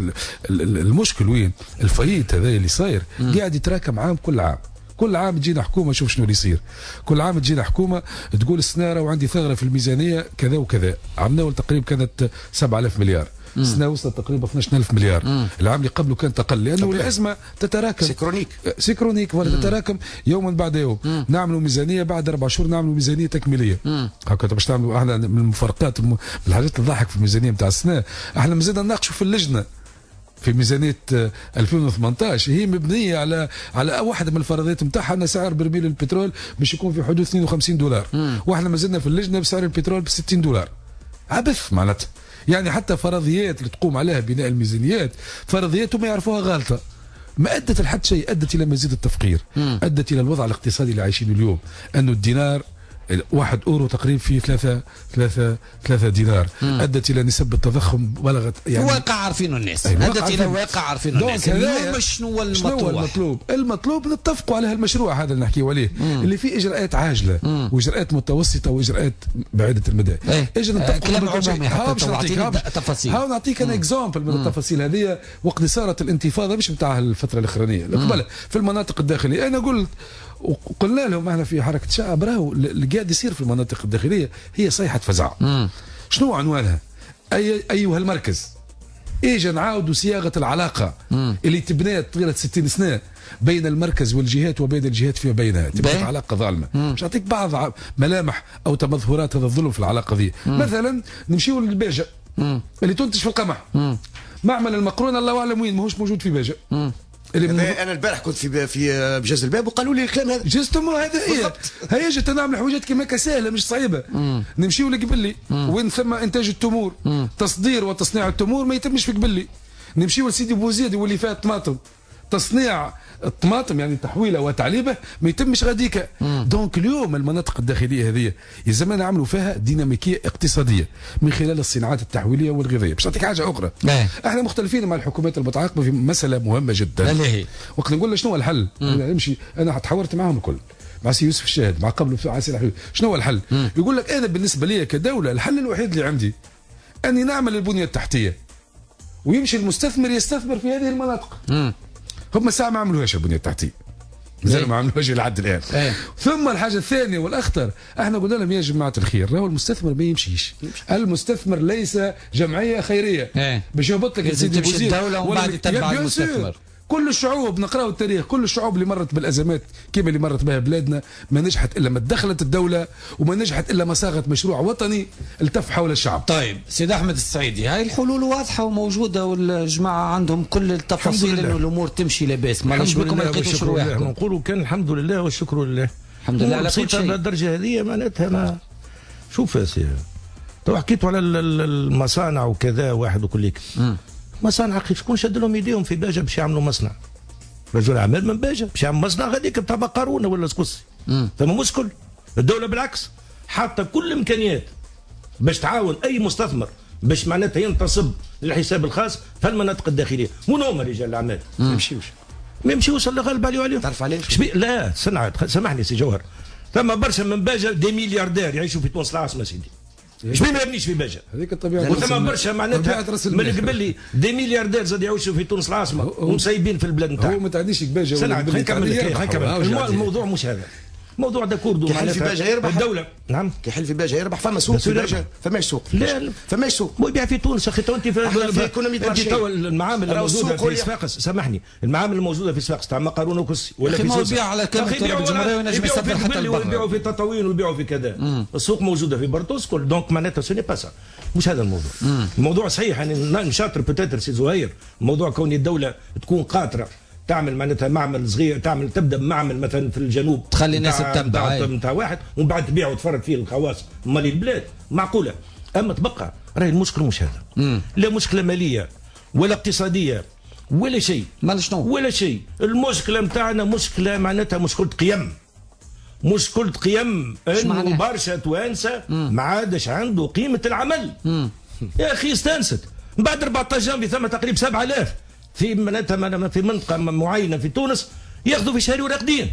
S: المشكل وين؟ الفايت هذا اللي صاير قاعد يتراكم عام كل عام، كل عام تجينا حكومه شوف شنو اللي يصير، كل عام تجينا حكومه تقول السنه وعندي ثغره في الميزانيه كذا وكذا. عملنا تقريبا كانت سبعة آلاف مليار، السنه وصلت تقريبا اثناش ألف مليار. مم. العام اللي قبله كانت اقل، لانه الازمه تتراكم
T: سيكرونيك
S: سيكرونيك ولا تتراكم يوما بعد يوم. مم. نعملوا ميزانيه بعد اربع شهور نعملوا ميزانيه تكميليه. هكا باش تعملوا. احنا من المفارقات من الحاجات اللي تضحك في الميزانيه نتاع السنه، احنا مازلنا نناقشوا في اللجنه في ميزانيه ألفين وثمانطاش، هي مبنيه على على واحده من الفرضيات نتاعها ان سعر برميل البترول باش يكون في حدود اثنين وخمسين دولار، واحنا مازلنا في اللجنه بسعر البترول ب ستين دولار. عبث معناتها. يعني حتى فرضيات اللي تقوم عليها بناء الميزانيات فرضيات ما يعرفوها غالطه، ما ادت لحد شيء، ادت الى مزيد التفقير، ادت الى الوضع الاقتصادي اللي عايشينه اليوم، انه الدينار واحد اورو تقريبا في ثلاثة ثلاثة ثلاثة دينار. مم. ادت الى نسب التضخم بلغت يعني
B: واقع عارفينه الناس. أيوة. ادت الى واقع عارفينه الناس. اليوم شنو المطلوب؟
S: المطلوب المطلوب نتفقوا على هالمشروع هذا اللي نحكيو عليه، مم. اللي فيه اجراءات عاجله، مم. واجراءات متوسطه واجراءات بعيده المدى.
B: اجي نتفقوا تفاصيل.
S: هاو نعطيك انا اكزامبل من التفاصيل هذه. وقت صارت الانتفاضه مش نتاع الفتره الاخرانيه اللي قبلها في المناطق الداخليه، انا قلت وقلنا لهم احنا في حركه شعب راهو اللي قاعد يصير في المناطق الداخليه هي صيحه فزع. شنو عنوانها؟ أي ايها المركز اجا نعاودوا صياغه العلاقه مم. اللي تبنات طيله ستين سنه بين المركز والجهات وبين الجهات فيما بينها، تبنات علاقه ظالمه. باش نعطيك بعض ملامح او تمظهرات هذا الظلم في العلاقه ذي. مم. مثلا نمشيو للباجه مم. اللي تنتج في القمح. مم. معمل المقرونه الله اعلم وين ماهوش موجود في باجه. مم. اللي من
T: انا البارح كنت في في بجاز الباب وقالوا لي الكلام هذا.
S: جاز تمر هذا هي هي جت نعمل حاجات كيما سهله مش صعيبه. نمشيو لقبلي وين ثم انتاج التمور، مم. تصدير وتصنيع التمور ما يتمش في قبلي. نمشيو لسيدي بوزيد واللي فات طماطم، تصنيع الطماطم يعني تحويله وتعليبه ما يتمش غاديكا. دونك اليوم المناطق الداخليه هذه يلزم نعملوا فيها ديناميكيه اقتصاديه من خلال الصناعات التحويليه والغذائيه. باش نعطيك حاجه اخرى، اه. احنا مختلفين مع الحكومات المتعاقبه في مساله مهمه جدا. لا وقت نقول شنو الحل؟ نمشي انا تحاورت معهم الكل، مع سي يوسف الشاهد، مع قبله مع سي الحبيب. شنو هو الحل؟ مم. يقول لك انا بالنسبه لي كدوله الحل الوحيد اللي عندي اني نعمل البنيه التحتيه ويمشي المستثمر يستثمر في هذه المناطق. مم. هم ساعه ما عملوهاش البنيه التحتيه، مازال ما عملوهاش لحد الان. ايه. ثم الحاجه الثانيه والاخطر، احنا قلنا لهم يا جماعه الخير راهو المستثمر ما يمشيش. يمشي. المستثمر ليس جمعيه خيريه. ايه. باش يهبط لك سيدي بوزيد الدوله ومن بعد يتبع المستثمر. كل الشعوب نقراوا التاريخ، كل الشعوب اللي مرت بالازمات كيما اللي مرت بها بلادنا ما نجحت الا ما دخلت الدوله وما نجحت الا ما صاغت مشروع وطني التف حول الشعب.
B: طيب سيد احمد السعيدي، هاي الحلول واضحه وموجوده والجماعه عندهم كل التفاصيل انه الامور تمشي لاباس، معلش بكم ما لقيتوش رواحكم.
R: نقولوا كان الحمد لله والشكر لله.
B: الحمد لله على كل شيء.
R: الدرجه هذه معناتها ما شوف يا سي تو حكيتوا على المصانع وكذا واحد وكل مصانع شكون شد لهم يديهم في باجه باش يعملوا مصنع؟ رجل اعمال من باجه باش يعمل مصنع غاديك بتاع بقارونه ولا سكسي. ثم مشكل الدوله بالعكس حاطه كل الامكانيات باش تعاون اي مستثمر باش معناتها ينتصب للحساب الخاص في المناطق الداخليه. مو هما رجال الاعمال ما يمشيوش ما يمشيوش اللي غالب عليه عليهم.
T: تعرف علاش؟
R: لا سنعت سامحني سي جوهر، ثم برشا من باجه دي ملياردير يعيشوا في تونس العاصمه سيدي. ايش ما يبنيش في باجه؟
S: هذيك الطبيعه.
R: وثم برشا معناتها من قبل لي دي ملياردير زاد يعيشوا في تونس العاصمه ومسيبين في البلاد نتاعهم.
S: هو ما تعديش باجه
R: ولا خلينا نكمل. الموضوع مش هذا، الموضوع ده كوردو
T: معناتها في باجه يربح
R: الدوله. نعم
T: كي يحل في باجه يربح. فما سوق في باجه فماش سوق.
R: لا
T: فماش سوق.
R: مو يبيع في تونس اخي. تو انت
T: في ايكونومي
R: انت تو المعامل الموجوده في صفاقس، سامحني، المعامل الموجوده في صفاقس تاع مقارونه وكسي ولا في سوسه
B: يبيع على كم الطرق الجمهوريه ونجم يسافر حتى البحر
R: ويبيعوا في تطاوين ويبيعوا في كذا. السوق موجوده في برطوس كل. دونك معناتها سوني با سا، مش هذا الموضوع. مم. الموضوع صحيح يعني نشاطر بوتيتر سي زهير، موضوع كون الدوله تكون قاطره تعمل معناتها معمل صغير، تعمل تبدا بمعمل مثلا في الجنوب
B: تخلي الناس تتبع
R: نتاع واحد ومن بعد تبيع وتفرد فيه الخواص مالي البلاد معقوله. اما تبقى راهي المشكل مش هذا. مم. لا مشكله ماليه ولا اقتصاديه ولا شيء.
B: مال شنو؟
R: ولا شيء. المشكله نتاعنا مشكله معناتها مشكله قيم. مشكله قيم انه برشا توانسه ما عادش عنده قيمه العمل. مم. يا اخي استانست بعد أربعة عشر جانفي ثم تقريبا سبعة آلاف في معناتها في منطقه معينه في تونس ياخذوا في شهري وراقدين.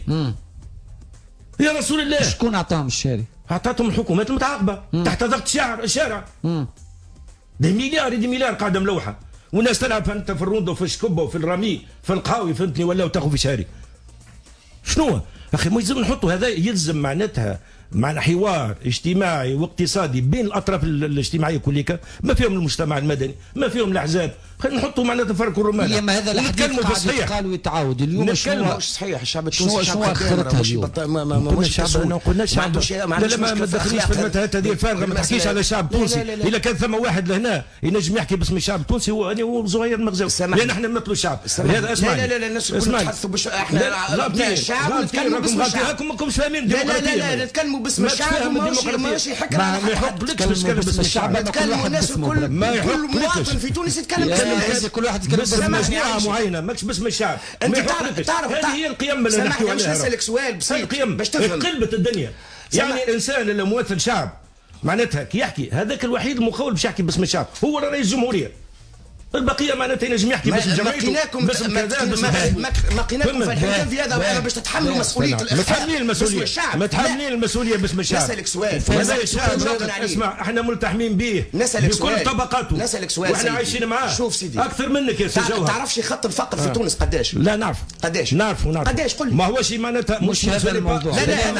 R: يا رسول الله
B: شكون اعطاهم الشهري؟
R: اعطتهم الحكومات المتعاقبه تحت ضغط الشعر الشارع. ده مليار دي مليار قاعده ملوحه والناس تلعب انت في الروندو وفي الشكبه وفي الرمي في القهاوي فهمتني ولا وتاخذ في شهري. شنو اخي ما يلزم نحطوا هذا يلزم معناتها مع حوار اجتماعي واقتصادي بين الاطراف الاجتماعيه كلها ما فيهم المجتمع المدني ما فيهم الاحزاب. خلينا نحطوا معناتها فرق الرمانه.
B: ما هذا الحديث قاعد يتقال ويتعاود اليوم.
T: شنو مش صحيح الشعب التونسي
B: شنو اخرتها اليوم؟
R: ما الشعب انا قلنا الشعب لا لا ما تدخليش في المتاهات هذه الفارغه. ما تحكيش على الشعب التونسي. اذا كان ثم واحد لهنا ينجم يحكي باسم الشعب التونسي هو انا هو زهير المغزاوي لان احنا نمثلوا الشعب.
T: هذا اسمعني. لا لا لا الناس كلهم يتحدثوا باش احنا ابناء الشعب ونتكلموا باسم الشعب.
R: راكم مش فاهمين.
T: لا لا لا نتكلموا باسم الشعب ماشي حكر
R: ما يحقلكش تتكلم باسم الشعب.
T: نتكلموا الناس الكل
R: ما
T: كل مواطن في تونس يتكلم باسم
R: كل واحد يتكلم باسم مجموعه معينه ماكش باسم الشعب.
T: انت تعرف تعرف
R: هذه هي القيم اللي نحكي عليها.
T: مش نسالك سؤال بسيط
R: القيم
T: باش تفهم
R: قلبت الدنيا. يعني الانسان اللي ممثل شعب معناتها كي يحكي هذاك الوحيد المخول باش يحكي باسم الشعب هو رئيس الجمهوريه. البقيه معناتها ينجم يحكي باسم جمعيته
T: ماقيناكم ماقيناكم فالحين في هذا وانا باش تتحملوا مسؤوليه
R: ما تحملين المسؤوليه ما تحملين المسؤوليه باسم الشعب.
T: نسالك سؤال
R: هذا الشعب اسمع احنا ملتحمين به بكل طبقاته
T: نسالك سؤال
R: واحنا عايشين معاه.
T: شوف سيدي
R: اكثر منك يا سي جوهر.
T: تعرفش خط الفقر في تونس قداش؟
R: لا نعرف
T: قداش
R: نعرف نعرف
T: قداش قل لي.
R: ما هوش معناتها
B: مش هذا الموضوع.
T: لا لا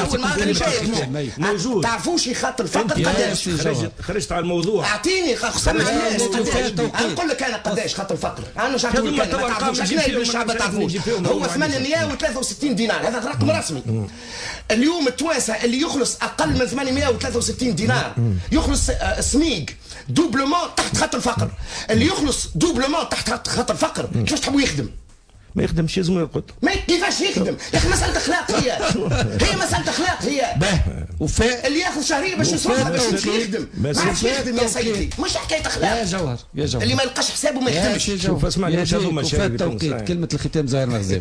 T: لا
R: موجود.
T: تعرفوش خط الفقر قداش؟
R: خرجت على الموضوع.
T: اعطيني سمع الناس نقول لك انا قداش خط الفقر. انا مش عارف ما تعرفوش اجنبي الشعب ما تعرفوش. هو ثمانمائة وثلاثة وستين دينار هذا رقم رسمي. اليوم التوانسه اللي يخلص اقل من ثمانمائة وثلاثة وستين دينار يخلص سميق دوبلومون تحت خط الفقر. اللي يخلص دوبلومون تحت خط الفقر كيفاش تحبوا يخدم؟
R: ما يخدمش يلزم يرقد.
T: ما كيفاش يخدم؟ يا اخي مساله اخلاق هي هي مساله اخلاق هي
B: وفاء
T: اللي ياخذ شهريه باش يصرفها باش يمشي يخدم ما عادش يخدم يا سيدي مش حكايه اخلاق.
B: يا جوهر يا جوهر
T: اللي ما يلقاش حسابه ما يخدمش.
B: شوف اسمعني وفاء التوقيت كلمه الختام زهير مغزاوي.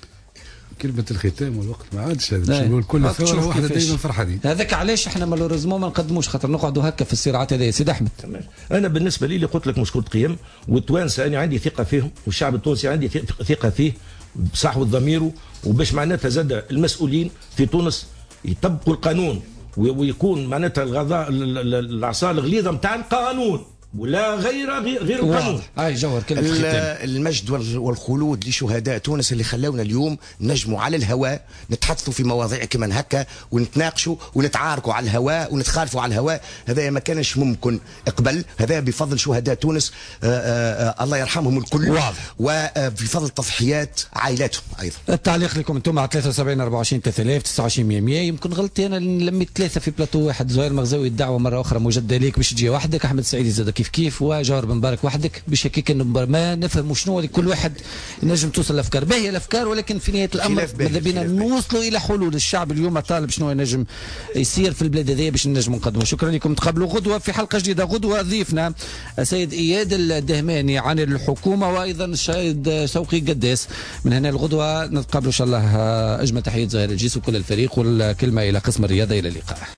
S: كلمة الختام والوقت ما عادش هذا باش نقول كل ثورة واحدة دائما فرحانين.
B: هذاك علاش احنا مالوريزمون ما نقدموش خاطر نقعدوا هكا في الصراعات هذه. سيد احمد
R: تمام. انا بالنسبه لي اللي قلت لك مشكله قيم والتوانسه انا عندي ثقه فيهم والشعب التونسي عندي ثقه فيه بصحوه ضميره وباش معناتها زاد المسؤولين في تونس يطبقوا القانون ويكون معناتها الغضاء العصا الغليظه نتاع القانون ولا غير غير القانون.
B: هاي جوهر كلمة
T: المجد والخلود لشهداء تونس اللي خلونا اليوم نجموا على الهواء نتحدثوا في مواضيع كمان هكا ونتناقشوا ونتعاركوا على الهواء ونتخالفوا على الهواء. هذا ما كانش ممكن قبل. هذا بفضل شهداء تونس آآ آآ الله يرحمهم الكل واضح. وبفضل تضحيات عائلاتهم ايضا.
B: التعليق لكم انتم على ثلاثة وسبعين أربعة وعشرين ثلاثة آلاف تسعة وعشرين مية. يمكن غلطتي انا لميت ثلاثه في بلاتو واحد. زهير مغزاوي الدعوه مره اخرى مجدده ليك باش تجي وحدك. احمد سعيدي زاد كيف كيف وجوهر بن مبارك وحدك باش هكاك ما نفهم شنو اللي كل واحد ينجم توصل الافكار باهيه الافكار ولكن في نهايه الامر ماذا بينا نوصلوا الى حلول. الشعب اليوم طالب شنو ينجم يصير في البلاد هذه باش نجم نقدموا. شكرا لكم. تقابلوا غدوه في حلقه جديده. غدوه ضيفنا السيد اياد الدهماني عن الحكومه وايضا السيد شوقي قداس. من هنا الغدوه نتقابلوا ان شاء الله. اجمل تحيه زهير الجيس وكل الفريق والكلمه الى قسم الرياضه. الى اللقاء.